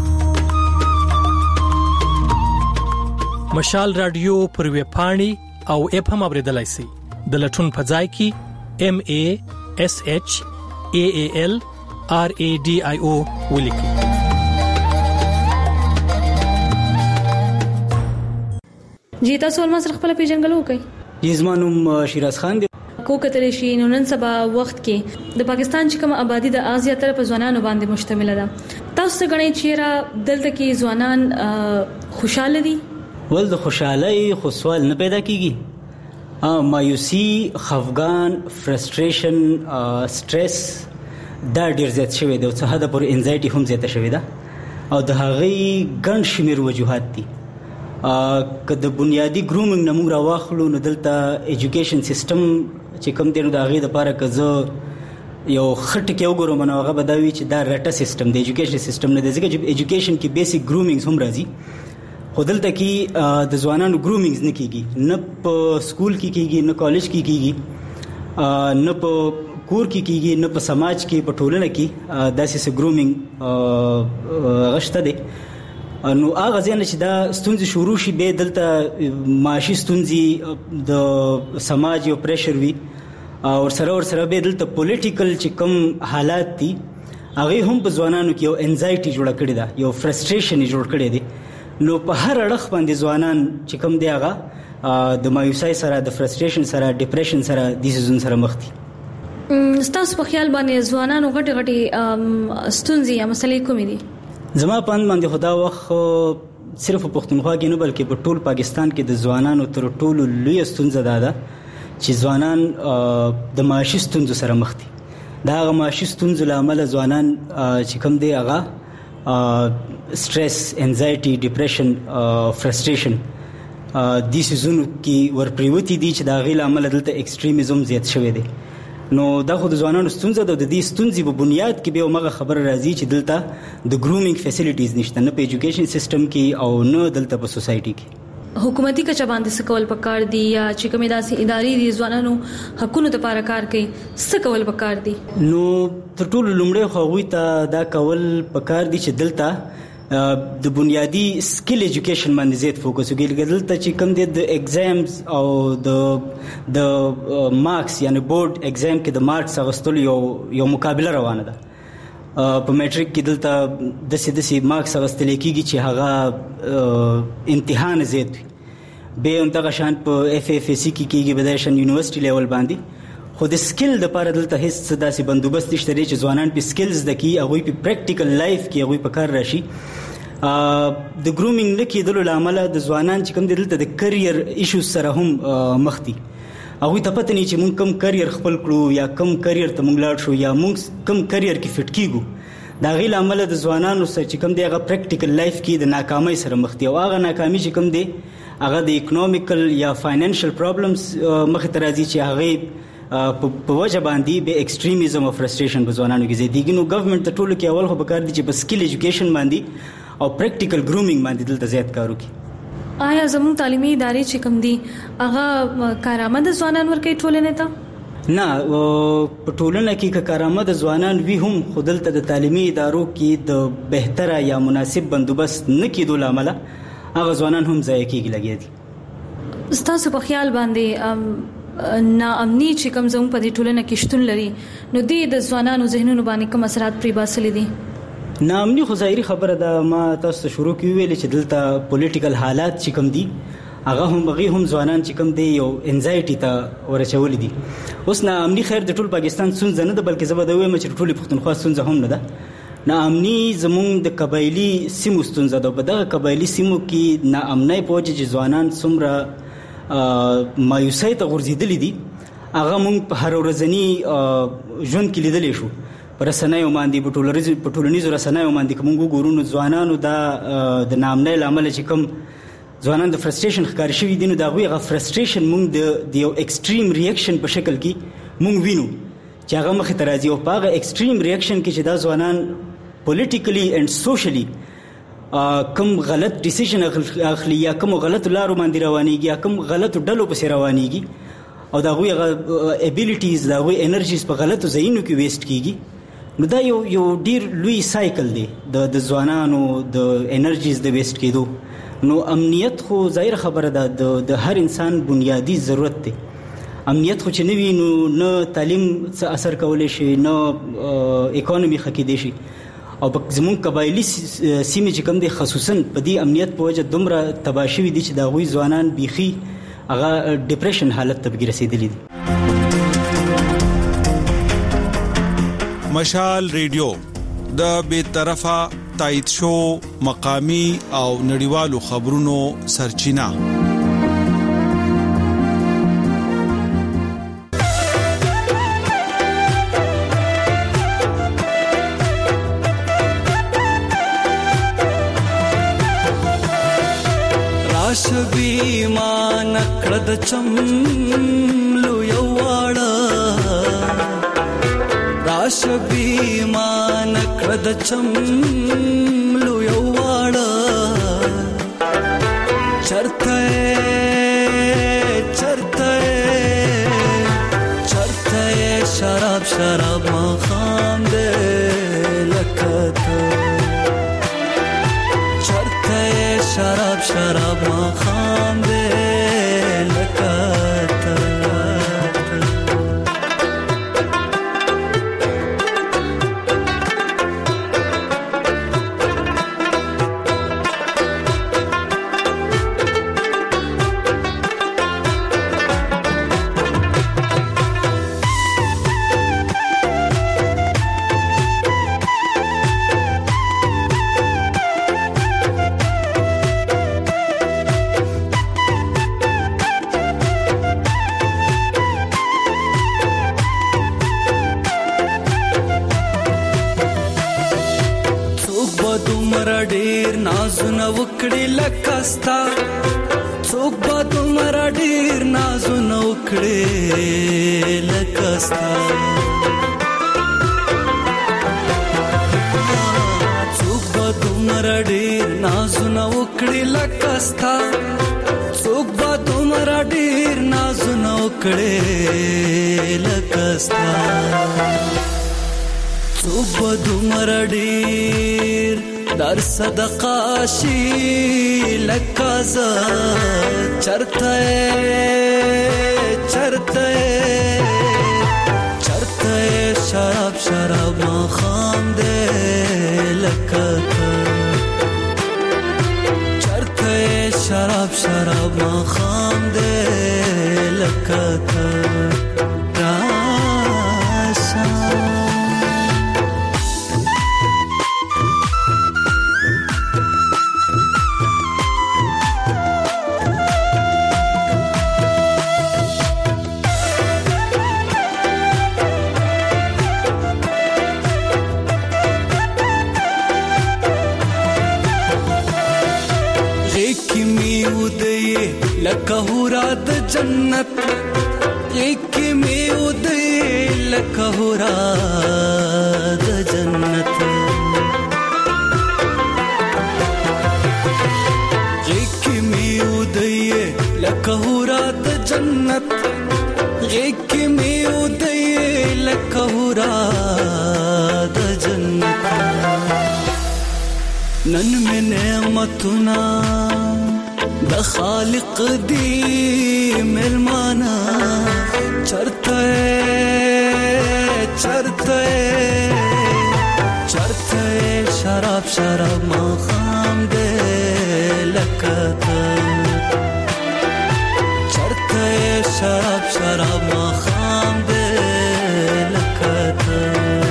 مشال رادیو پر وی پاڼي او اپ هم اوریدلای شي د لټون په ځای کې M A S H A A L R A D I O ولیکئ. جی تاسو ولما سره خپل پیژنګلو کوي؟ یزمانوم شیراز خان دی. کو کتل شي نن سبا وخت کې د پاکستان چې کوم آبادی د ازیا طرف ځوانانو باندې مشتمل ده. تاسو غنئ چې را دلته کې ځوانان خوشاله دي؟ ول د خوشحالي خو سوال نه پیدا کیږي. ا مایوسی، خفګان، فرستریشن، سټرس دا ډیر زیات شوی دی او څه حد پورې انزایټي هم زیاته شوی ده او د هغې ګڼ شمیر وجوهات دي. ا که د بنیادی ګرومینګ نه موږ راواخلو نو دلته ایجوکیشن سیستم چې کوم دی نو د هغې دپاره که زه یو خټ کې وګورم نو هغه به دا وي چې دا رټه سیستم د ایجوکیشن سیستم نه دی ځکه چې ایجوکیشن کې بیسیک ګرومینګز هم راځي خو دلته کې د ځوانانو ګرومینګز نه کیږي نه په سکول کې کیږي نه کالج کې کیږي نه په کور کې کیږي نه په سماج کې په ټولنه کې داسې څه ګرومینګ غشته دی. نو هغه ځنه چې دا ستونزې شروع شي به دلته معاشي ستونزې د سماج یو پریشر وي او سره ور سره به دلته پولیټیکل چې کوم حالات دي هغه هم په ځوانانو کې یو انزایټي جوړ کړی دا یو فرستریشن جوړ کړی دی. نو په هر اړخ باندې ځوانان چې کوم دی هغه د مایوسۍ سره د فرستریشن سره ډیپریشن سره د سيزون سره مخ دي. ستاسو په خیال باندې ځوانانو غټ غټ ستونزې یا مسلې کومې دي؟ زما پاند باندې خدا وخت صرف پښتونخوا کې نه بلکې په ټول پاکستان کې د ځوانانو تر ټولو لوی ستونزه ده چې ځوانان د معاشي ستونزو سره مخ دي. دا هغه معاشي ستونزو لامل ځوانان چې کوم دی هغه سټرس، انزایټي، ډیپریشن، فرستریشن د سيزونو کې ورپریوتی دي چې دا غي لامل دلته ایکستریمیزم زیات شوی دی. نو دا خو د ځوانانو ستونزه ده. د دې ستونزې په بنیاد کې به موږ خبر راځي چې دلته د ګرومینګ فیسیلیټیز نشته نه په ایجوکیشن سیستم کې او نه دلته په سوسایټي کې. حکومتي کچا باندې سکول پکار دي یا چې کومې داسې ادارې دي ځوانانو حقونو لپاره کار کوي سکول پکار دي؟ نو تر ټولو لومړی خو غوي ته دا کول پکار دي چې دلته د بنیادی سکل ایجوکیشن باندې زیات فوکس وکړي. دلته چې کوم د ایگزامز او د د مارکس یعنی بورډ ایگزام کې د مارکس اغستلو یو یو مقابله روانه ده. په میټریک کې دلته د سې د سې مارکس اغستل کېږي چې هغه امتحان زیات وي. به هم دغه شان په اف اف سی کې کېږي بدای شان یونیورسيټي لیول باندې. خو د سکل د لپاره دلته هیڅ داسې بندوبست نشته چې ځوانان په سکلز د کې هغوی په پریکټیکل لایف کې هغوی په کار راشي. د ګرومینګ نه کېدلو له امله د ځوانان چې کوم دلته د کرییر ایشوز سره هم مخ دي. هغوی ته پته نه چې موږ کوم کرییر خپل کړو یا کوم کرییر ته موږ لاړ شو یا موږ کوم کرییر کې فټ کیږو. د هغې له امله د ځوانانو سره چې کوم دی هغه پریکټیکل لایف کې د ناکامۍ سره مخ دي او هغه ناکامي چې کوم دی هغه د اکنومیکل یا فاینانشل پرابلمز مخې ته راځي چې هغې په وجه باندې به ایکسټریمیزم او فرستریشن په ځوانانو کې زیاتېږي. نو ګورنمنټ ته ټولو کې اول خو پکار دي چې په سکل ایجوکیشن باندې او پریکټیکل ګرومینګ باندې دلته زیات کار وکړي. آیا زموږ تعلیمي ادارې چې کوم دي هغه کارآمد ځوانان ورکوي ټولنې ته؟ نه، په ټولنه کې که کارآمد ځوانان وي هم خو دلته د تعلیمي ادارو کې د بهتره یا مناسب بندوبست نه کېدو له امله هغه ځوانان هم ضایع کېږي لګیا دي. ستاسو په خیال باندې ناامني چې کوم زموږ په دې ټولنه کې شتون لري نو دې د ځوانانو ذهنونو باندې کوم اثرات پرې باسلي دي؟ ناامني خو ظاهري خبره ده. ما تاسو ته شروع کې ویلې چې دلته پولیټیکل حالات چې کوم دي هغه هم هغې هم ځوانان چې کوم دی یو انزایټي ته ورچولی دي. اوس ناامني خیر د ټول پاکستان ستونزه نه ده بلکې زه به دا ووایم چې د ټولې پښتونخوا ستونزه هم نه ده. ناامني زموږ د قبایلي سیمو ستونزه ده. په دغه قبایلي سیمو کې ناامنۍ په وجه چې ځوانان څومره مایوسۍ ته غورځېدلي دي هغه موږ په هر ورځني ژوند کې لیدلی شو. په رسنیو باندې په ټولنیزو رسنیو باندې که موږ وګورو نو ځوانانو دا د ناامنۍ له امله چې کوم ځوانان د فرستریشن ښکار شوي دي نو د هغوی هغه فرستریشن موږ د یو ایکسټریم ریاکشن په شکل کې موږ وینو چې هغه مخې ته راځي او په هغه ایکسټریم ریاکشن کې چې دا ځوانان پولیټیکلی اینډ سوشلی کوم غلط ډیسیژن اخلي یا کوم غلطو لارو باندې روانېږي یا کوم غلطو ډلو پسې روانېږي او د هغوی هغه ایبیلیټیز د هغوی انرژیز په غلطو ځایونو کې ویسټ کېږي. نو دا یو یو ډیر لوی سایکل دی د د ځوانانو د انرژیز د ویسټ کېدو. نو امنیت خو ظاهر خبره ده د د هر انسان بنیادی ضرورت دی. امنیت خو چې نه وي نو نه تعلیم څه اثر کولی شي نه اکانومي ښه کېدی شي. او زموږ قبایلي سیمې چې کوم دی خصوصا په دې امنیت په وجه دومره تباه شوي دي چې د هغوی ځوانان بیخي هغه ډپریشن حالت ته پکې رسېدلي دي. مشال ریډیو د بے طرفه تایید شو مقامی او نړیوالو خبرونو سرچینه. راشبی مان کړد چملو یواړه راشبی مان کړد چملو یواړه چرته چرته چرته شراب شراب ما خام دې لکته چرته شراب شراب ما خام دې لکته. وکړي لکستا څوک به دومره ډېر نازونه وکړي لکستا څوک به دومره ډېر نازونه وکړي لکستا څوک به دومره ډېر نازونه وکړي لکستا څوک به دومره ډېر در صدقه شي لکازا چرته چرته چرته شراب شراب ما خام دے لکتا چرته شراب شراب ما خام دے لکتا لکه هورا د جنت ایک می ودی لکه هورا د جنت ایک می ودی لکه هورا د جنت ایک می ودی لکه هورا د جنت نن می نعمتنا د خالق دی ملمانا چرته چرته چرته شراب شراب ما خام دے لکتا چرته شراب شراب ما خام دے لکتا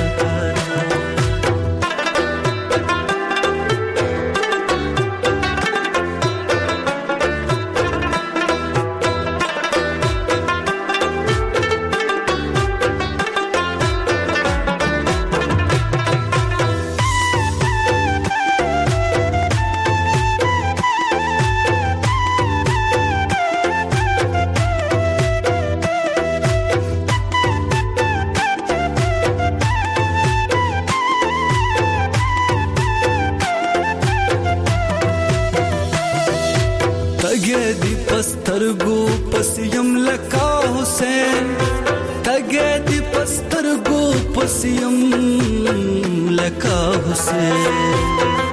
پسترګو پسیم لکا حسین تګه دی پسترګو پسیم لکا حسین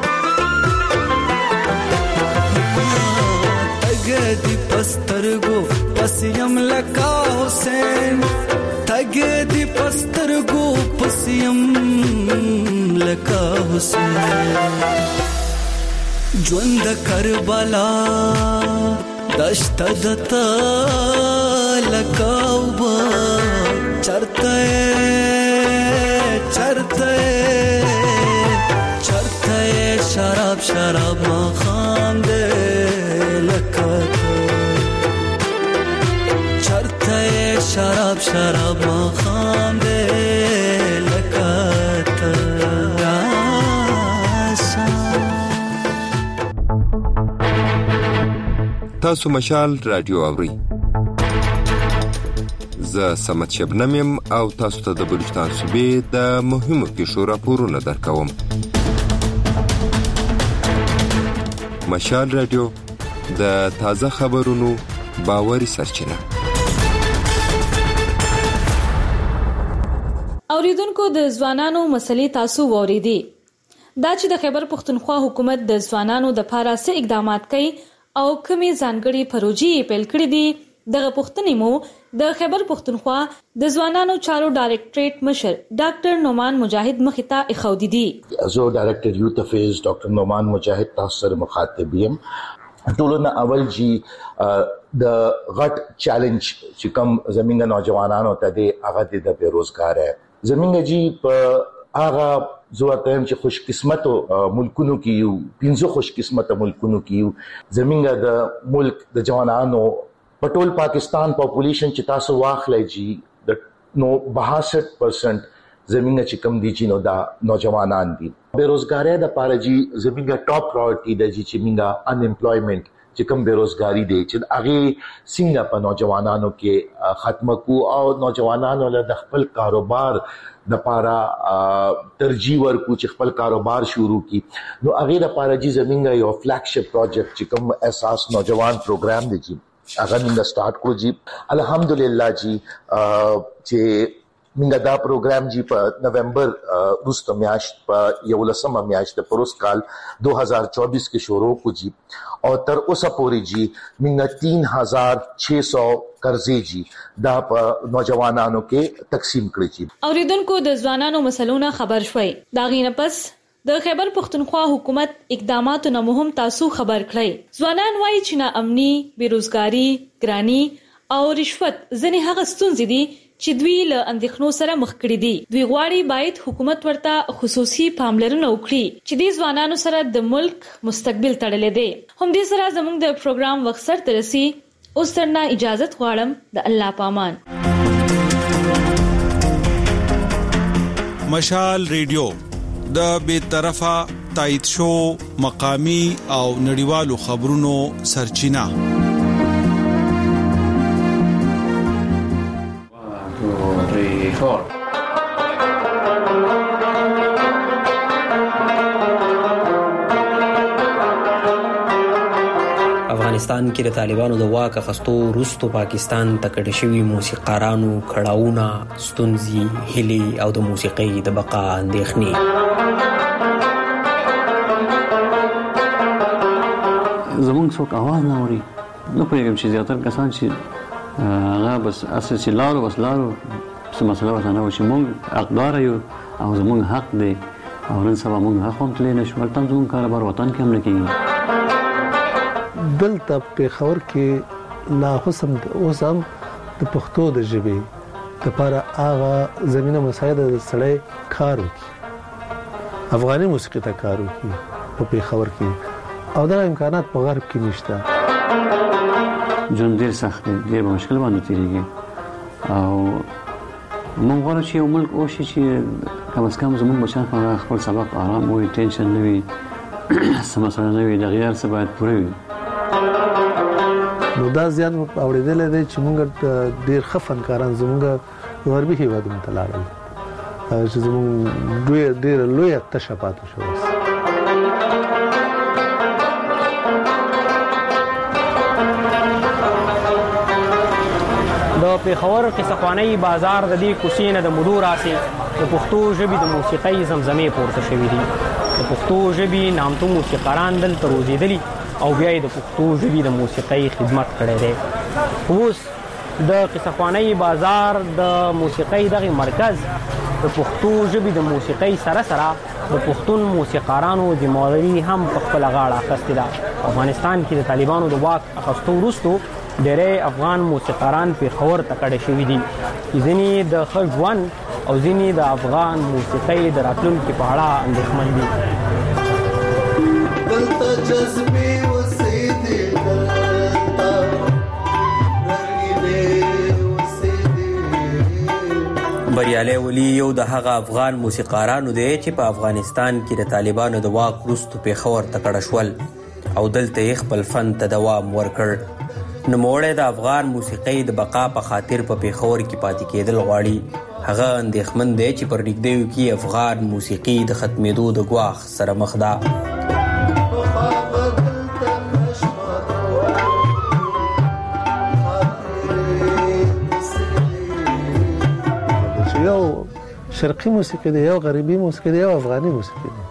تګه دی پسترګو پسیم لکا حسین تګه دی پسترګو پسیم لکا حسین ژوند کربلا دشت دتا لکاوبا چرته چرته چرته شراب شراب ما خام دے لکتا چرته شراب شراب ما خام دے لکتا تاسو مشال رادیو اوري ز سمت شبنمیم او تاسو ته د بلوچستان صوبې د مهمو پیښو راپورونه درکوم. مشال رادیو د تازه خبرونو باوري سرچینه. اوریدونکو د ځوانانو مسلې تاسو ووریدي. دا چې د خیبر پختونخوا حکومت د ځوانانو د لپاره څه اقدامات کوي او کومې ځانګړي پروژې پیل کړې دي دغه پوښتنې مو د خیبر پختونخوا د ځوانانو چارو ډایرکټریټ مشر ډاکټر نومان مجاهد مخې ته ایښودي دي. زه ډایرکټر یوت افیرز ډاکټر نومان مجاهد تاسو سره مخاطب یم. ټولنه اول جی د غټ چیلنج چې کوم زمونږ نوجوانانو ته دی هغه د بیروزګار ہے. زمونږ جی په هغه زواتم چې خوش قسمتو ملکونو کې یو پنځه خوش قسمته ملکونو کې یو زمونږ د ملک د جوانانو پټول پاکستان پاپولیشن چې تاسو واخلای جی د نو باسٹھ پرسنٹ زمونږ چې کم دي چې نو دا نوجوانان دي. بیروزګاری د پاره جی زمونږ ټاپ پرایورټي د جی چې مونږه ان امپلویمنت چې کوم بیروزګاری دی چې هغه څنګه په نوجوانانو کې ختم کو او نوجوانانو له خپل کاروبار د پاره ترجیح ورکو چې خپل کاروبار شروع کی. نو هغه د پاره جی زمونږ یو فلیگشپ پروجیکټ چې کوم اساس نوجوان پروګرام دی جی هغه موږ سٹارټ کړو جی. الحمدلله جی چې منګه دا پروګرام جی په نومبر روست میاشت په یولسمه میاشت په روز کال دو هزار چوبیس کې شروع کو جی او تر اوسه پورې جی منګه تین ہزار چھ سو قرضې جی دا په نوجوانانو کې تقسیم کړی جی. اوریدونکو د ځوانانو مسلونو خبر شوي دا غینه پس د خیبر پختونخوا حکومت اقداماتو نه مهم تاسو خبر کړی. ځوانان وایي چې نا امني، بیروزګاری، ګرانی او رشوت ځنې هغه ستونزې دي چې دوی له اندېښنو سره مخ کړي دي. دوی غواړي باید حکومت ورته خصوصي پاملرنه وکړي چې د ځوانانو سره د ملک مستقبل تړلې دي. هم دې سره زموږ د پروګرام وخت سره ترسي. اوس ترنا اجازت غواړم د الله پامان. مشال ریډیو د بے طرفه تایید شو مقامی او نړیوالو خبرونو سرچینه. افغانستان کې د طالبانو د واک اخیستو وروسته پاکستان ته کډه شوي موسیقارانو کړاوونه، ستونزې، هیلې او د موسیقۍ د بقا اندېښنې. زمونږ څوک اواز نه اوري. نه پوهېږم چې زیاتره کسان چې هغه بس اصل چې لارو بس لارو څه مسله ورته نه وه چې مونږ حقداره یو او زمونږ حق دی او نن سبا مونږ حق هم تللی نه شو. هلته هم زمونږ کاروبار وطن کې هم نه کېږي. دلته پېښور کې لا اوس هم د پښتو د ژبې دپاره هغه زمینه مساعده د سړی کار وکړي، افغاني موسیقي ته کار وکړي په پېښور کې، او دا امکانات په غرب کې نشته. ژوند ډېر سخت دی، ډېر په مشکل باندې تېرېږي او مونږ غواړو چې یو ملک وشي چې کم از کم زمونږ بچیان خپل سبق آرام وي، ټینشن نه وي، څه مسله نه وي، دغه هر څه باید پوره وي. نو دا زیان اورېدلی دی چې مونږ ډېر ښه فنکاران زمونږ غربي هېوادونو ته لاړل چې زمونږ ډېره لویه تشه پاتې شوه. د پېښور قصهخوانۍ بازار د دې کوڅې نه د مودو راسې د پښتو ژبې د موسیقۍ زمزمې پورته شوي دي. د پښتو ژبې نامتو موسیقاران دلته روزېدلي او بیا یې د پښتو ژبې د موسیقۍ خدمت کړی دی. اوس د قصهخوانۍ بازار د موسیقۍ دغه مرکز د پښتو ژبې د موسیقۍ سره سره د پښتون موسیقارانو ذمه‌داري هم په خپله غاړه اخیستې ده. افغانستان کې د طالبانو د واک اخیستو وروستو ډېری افغان موسیقاران پېښور ته کډه شوي دي. ځینې د ښه ژوند او ځینې د افغان موسیقۍ د راتلونکي په اړه اندېښمن دي. بریالی ولی یو د هغه افغان موسیقارانو دی چې په افغانستان کې د طالبانو د واک وروسته پېښور ته کډه شول او دلته یې خپل فن ته دوام ورکړ. نوموړی د افغان موسیقۍ د بقا په خاطر په پېښور کې پاتې کېدل غواړي. هغه اندېښمن دی چې پر نږدېیو کې افغان موسیقي د ختمېدو د ګواښ سره مخ ده. یو شرقي موسیقي دی، یو غربي موسیقي دی، یو افغاني موسیقي دی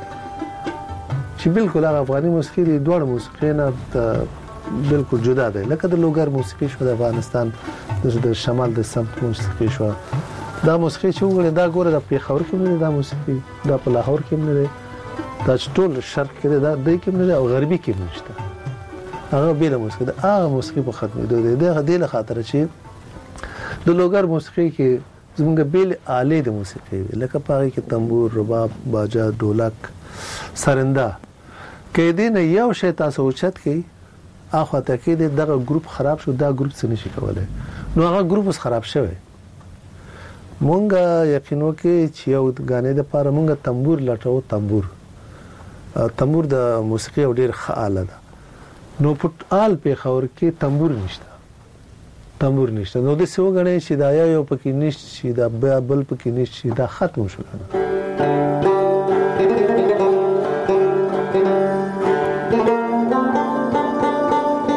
چې بالکل هغه افغاني موسیقي دی دواړه موسیقي نه بالکل جدا دی. لکه د لوګر موسیقي شو د افغانستان، د شمال د سمت موسیقي شو. دا موسیقي چې وګورئ دا ګوره د پېښور کې نه دی، دا موسیقي دا په لاهور کې نه دی، دا چې ټول شرق کې دی دا دی کې نه دی او غربي کې نشته. هغه بېله موسیقي ده، هغه موسیقي په ختمېدو دی. دغه دې له خاطره چې د لوګر موسیقي کې زمونږ بېلې آلې د موسیقي وي، لکه په هغې کې تنبور، رباب، باجه، ډولک، سرنده. که دې نه یو شی تاسو اوچت کړئ اخوا ته کې دغه ګروپ خراب شو، دا ګروپ څه نشي کولی، نو هغه ګروپ اوس خراب شوی. مونږ یقین وکړئ چې یو ګانې دپاره مونږ تنبور لټوو. تنبور تنبور د موسیقي یو ډېر ښه آله ده، نو په آل پېښور کې تنبور نشته، تنبور نشته. نو داسې وګڼئ چې دا یو پکې نشت شي، دا بل پکې نشت شي، دا ختم شو که نه.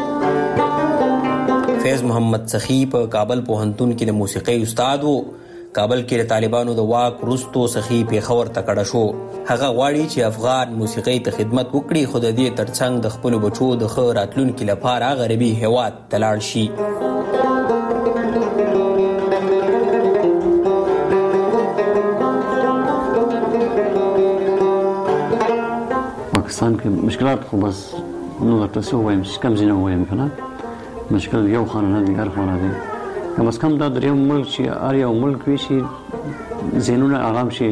فیض محمد سخی په کابل پوهنتون کې د موسیقۍ استاد و. کابل کې د طالبانو د واک وروستو سخي پیښور ته کډه شو. هغه غواړي چې افغان موسیقۍ ته خدمت وکړي، خو د دې ترڅنګ د خپلو بچو د ښه راتلونکي لپاره غربي هیواد ته لاړ شي. پاکستان کې مشکلات خو بس نو درته څه ووایم چې کم ځینې ووایم که نه، مشکل یو خانه نه دی، هر خانه دی. کم از کم دا درېیم ملک چې هر یو ملک وي چې ذهنونه آرام شي،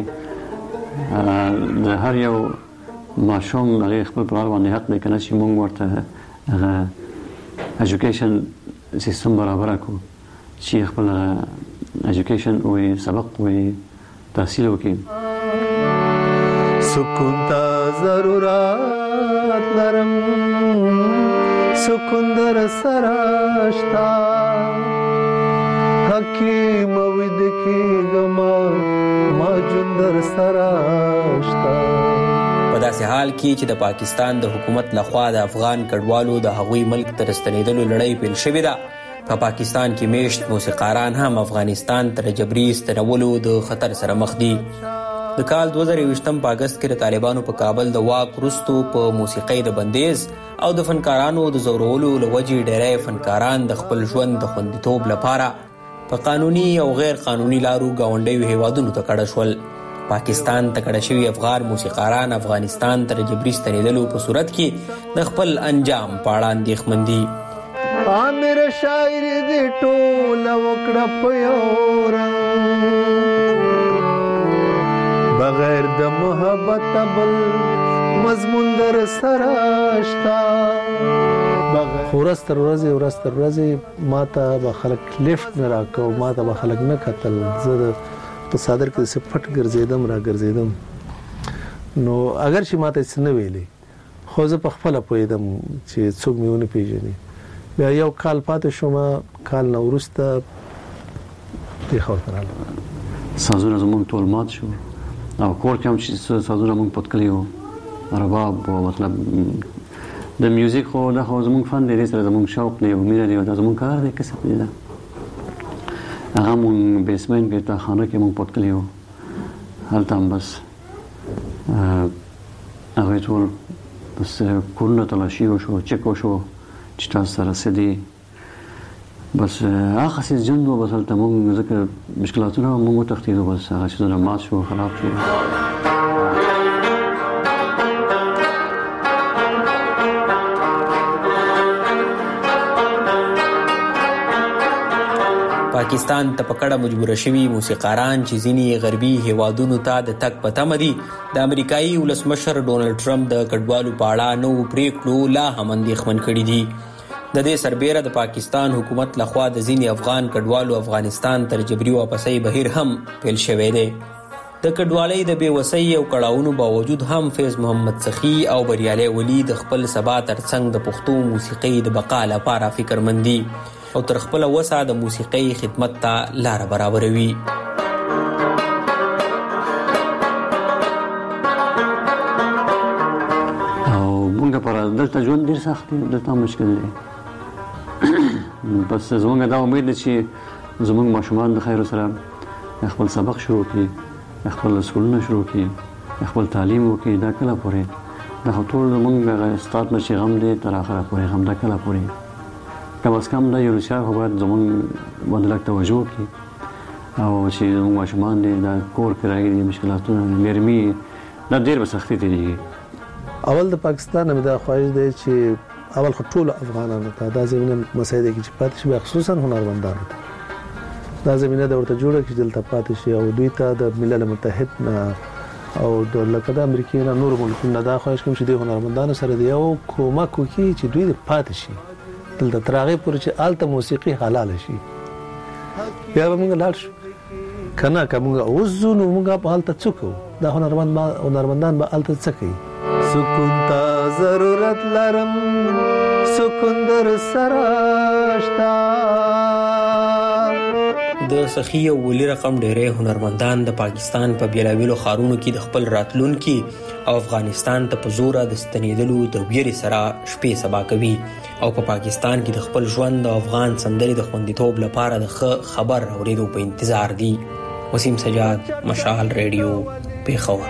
د هر یو ماشوم هغې خپل پلار باندې حق دی که نه چې مونږ ورته هغه ایجوکیشن سیستم برابره کړو چې خپل ایجوکیشن وي، سبق وي، تحصیل وکړي. سکون تا ضرورت لرم، سکون در سراشتا، حکیم وید کی گما ما جون در سراشتا. په داسې حال کې چې د پاکستان د حکومت لخوا د افغان کډوالو د هغوی ملک ته راستنېدلو لړۍ پیل شوې ده، په پاکستان کې میشت موسیقاران هم افغانستان ته د جبري ستنولو د خطر سره مخ دي. د کال دوه زره یوویشتم په اګست کې د طالبانو په کابل د واک وروستو په موسیقۍ د بندیز او د فنکارانو د ځورولو له وجې ډیری فنکاران د خپل ژوند د خوندیتوب لپاره په قانوني او غیر قانوني لارو ګاونډیو هیوادونو ته کډه شول. پاکستان ته کډه شوي افغان موسیقاران افغانستان ته د جبري ستنېدلو په صورت کې د خپل انجام په اړه اندېښمن دي. عامر شاعر دې ټوله وکړه په یو رنګ، بغیر د محبت بل مضمون در سره شته. ورځ تر ورځې ورځ تر ورځې ما ته به خلک لیفټ نه راکوه، ما ته به خلک نه کتل، زه د په صادر کې داسې پټ ګرځېدم را ګرځېدم. نو اگر چې ما ته څه نه ویلې، خو زه په خپله پوهېدم چې څوک مې ونه پېژني. بیا یو کال پاتې شوم، کال نه وروسته پېښور ته رالم. سازونه زموږ ټول مات شو او کور کې هم چې سازونه موږ پتکلي وو، رباب و، مطلب د میوزیک خو دا خو زموږ فن دی، دې سره زموږ شوق دی او مینه دی او دا زموږ کار دی، کسب دی. دا هغه موږ بیسمنټ کې تا خانه کې موږ پتکلي وو، هلته هم بس هغوی ټول بس کورونه تلاشي وشو، چک وشو چې تاسو سره څه دي. بس هغه څه ژوند و، بس هلته موږ ځکه مشکلاتونه موږ وتښتېدو، بس هغه څیزونه مات شو، خراب شو. پاکستان ته په کډه مجبوره شوي موسیقاران چې ځینې غربي هیوادونو ته د تګ په تمه دي، د امریکایي ولسمشر ډونالډ ټرمپ د کډوالو په اړه نوو پریکړو لا هم اندېښمن کړي دي. د دې سربیره د پاکستان حکومت لخوا د ځینې افغان کډوالو افغانستان تر جبري واپسۍ بهیر هم پیل شوی دی. د کډوالۍ د بېوسۍ او کړاوونو باوجود هم فیض محمد سخي او بریالی ولي د خپل سبا ترڅنګ د پښتو موسیقۍ د بقا لپاره فکرمند دي او تر خپله وسه د موسیقۍ خدمت ته لاره برابروي. او موږ لپاره دلته ژوند ډېر سخت دی، دلته مشکل دی. بس زموږ دا امید دی چې زموږ ماشومان د خیرو سره خپل سبق شروع کړي، خپل سکولونه شروع کړي، خپل تعلیم وکړي. دا کله پورې دا خو ټول زموږ استاد نه چې غم دی تر آخره پورې غم، دا کله پورې کم از کم دا یو روسیه خو باید زموږ باندې لږ توجه وکړي او چې زموږ ماشومان دي دا کور کرایې دي، مشکلاتونه ګرمي دا ډېر به سختي تېرېږي. اول د پاکستان مې دا خواهش دی چې اول خو ټولو افغانانو ته دا زمینه مسایده کې چې پاتې شي، خصوصا هنرمندانو ته دا زمینه د ورته جوړه کړي چې دلته پاتې شي او دوی ته د ملل متحد نه او د لکه د امریکې نه نورو ملکونو نه دا خواهش کوم چې د هنرمندانو سره د یو کومک وکړي چې دوی د پاتې شي دلته تر هغې پورې چې هلته موسیقي حلاله شي. بیا به موږ لاړ شو، که نه که موږ اوس ځو نو موږ به هلته څه کوو؟ دا هنرمندان به هلته څه کوي؟ سکون ته ضرورت لرم، سکون در سره شته. د سخي او ولي رقم ډېری هنرمندان د پاکستان په بیلابیلو ښارونو کې د خپل راتلونکي او افغانستان ته په زوره د ستنېدلو د ویرې سره شپې سبا کوي او په پاکستان کې د خپل ژوند او افغان سندرې د خوندیتوب لپاره د ښه خبر اورېدو په انتظار دي. وسیم سجاد، مشال ریډیو، پیښور.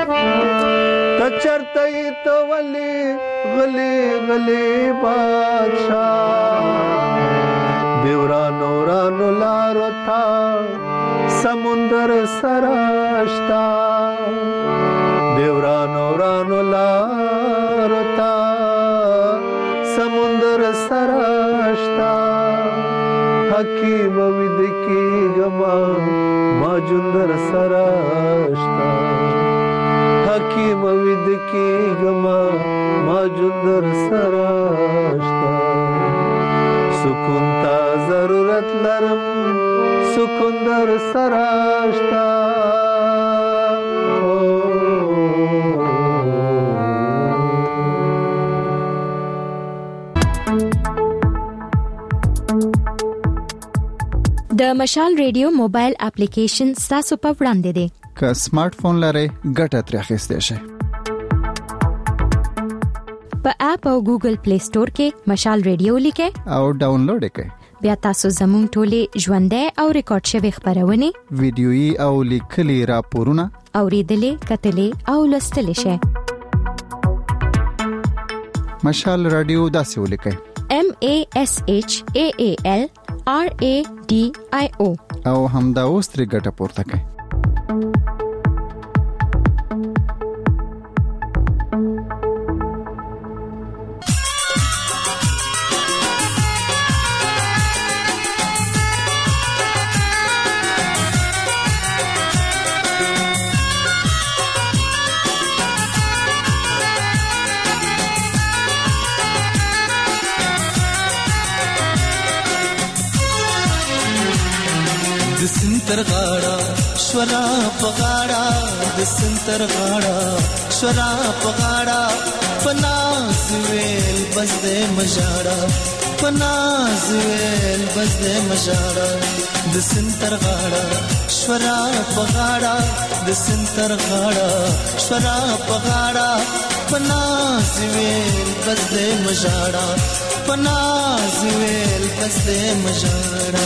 کچرتای تو ولی غلی غلی بادشاہ دیورانو رانو لارو تا سمندر سراشتا دیورانو رانو لارو تا سمندر سراشتا حکیم وید کی گما ماجندر سراشتا حکیم وید کی گما ماجندر سراشتا سکون تا ضرورت لرم سکون در سراشتا د مشال ریډیو موبایل اپلیکیشن تاسو په وړاندې دی. که سمارټ فون لرئ ګټه ترې اخیستئ شئ. په اپ او ګوګل پلی سٹور کې مشال ریډیو لیکئ او ډاونلوډ کړئ. بیا تاسو زموږ ټولې ژوندۍ او ریکارډ شوی خبرونه، ویډیويي او لیکلي راپورونه اوریدلې، کتلې او لوستلې شئ. مشال رادیو داسې ولیکئ: M A S H A A L R A D I O او همدا اوس ترې ګټه پورته کړئ. د سنتر غاړه شورا پغاړه د سنتر غاړه شورا پغاړه پناز ویل بس دې مجاړه پناز ویل بس دې مجاړه د سنتر غاړه شورا پغاړه د سنتر غاړه شورا پغاړه پناز ویل بس دې مجاړه پناز ویل بس دې مجاړه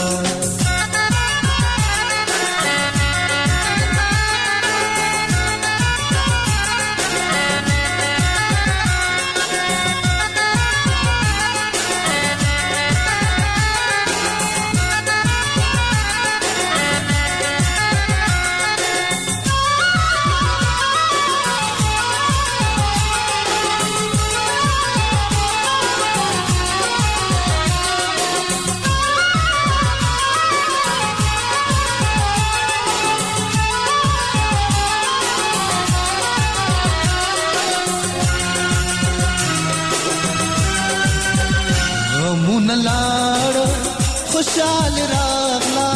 خوشحال راغلا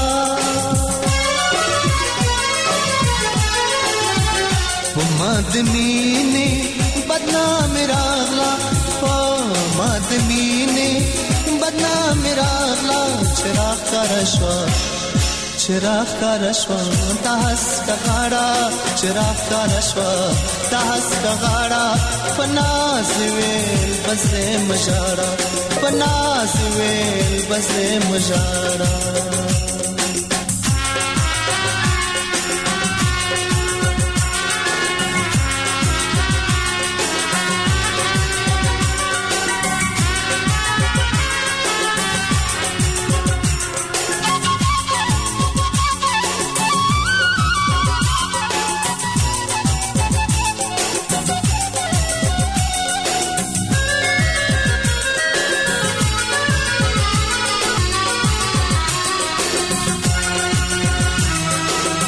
مادمینه بدنام راغلا مادمینه بدنام راغلا چراغ کا رشوا چراغ کا رشوا تاس کا غاڑا چراغ کا رشوا تاس کا غاڑا پناز ویل بس مجاڑا پناز ویل بس مجاڑا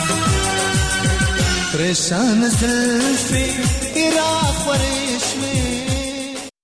پریشان زلفی عراق و ریشمی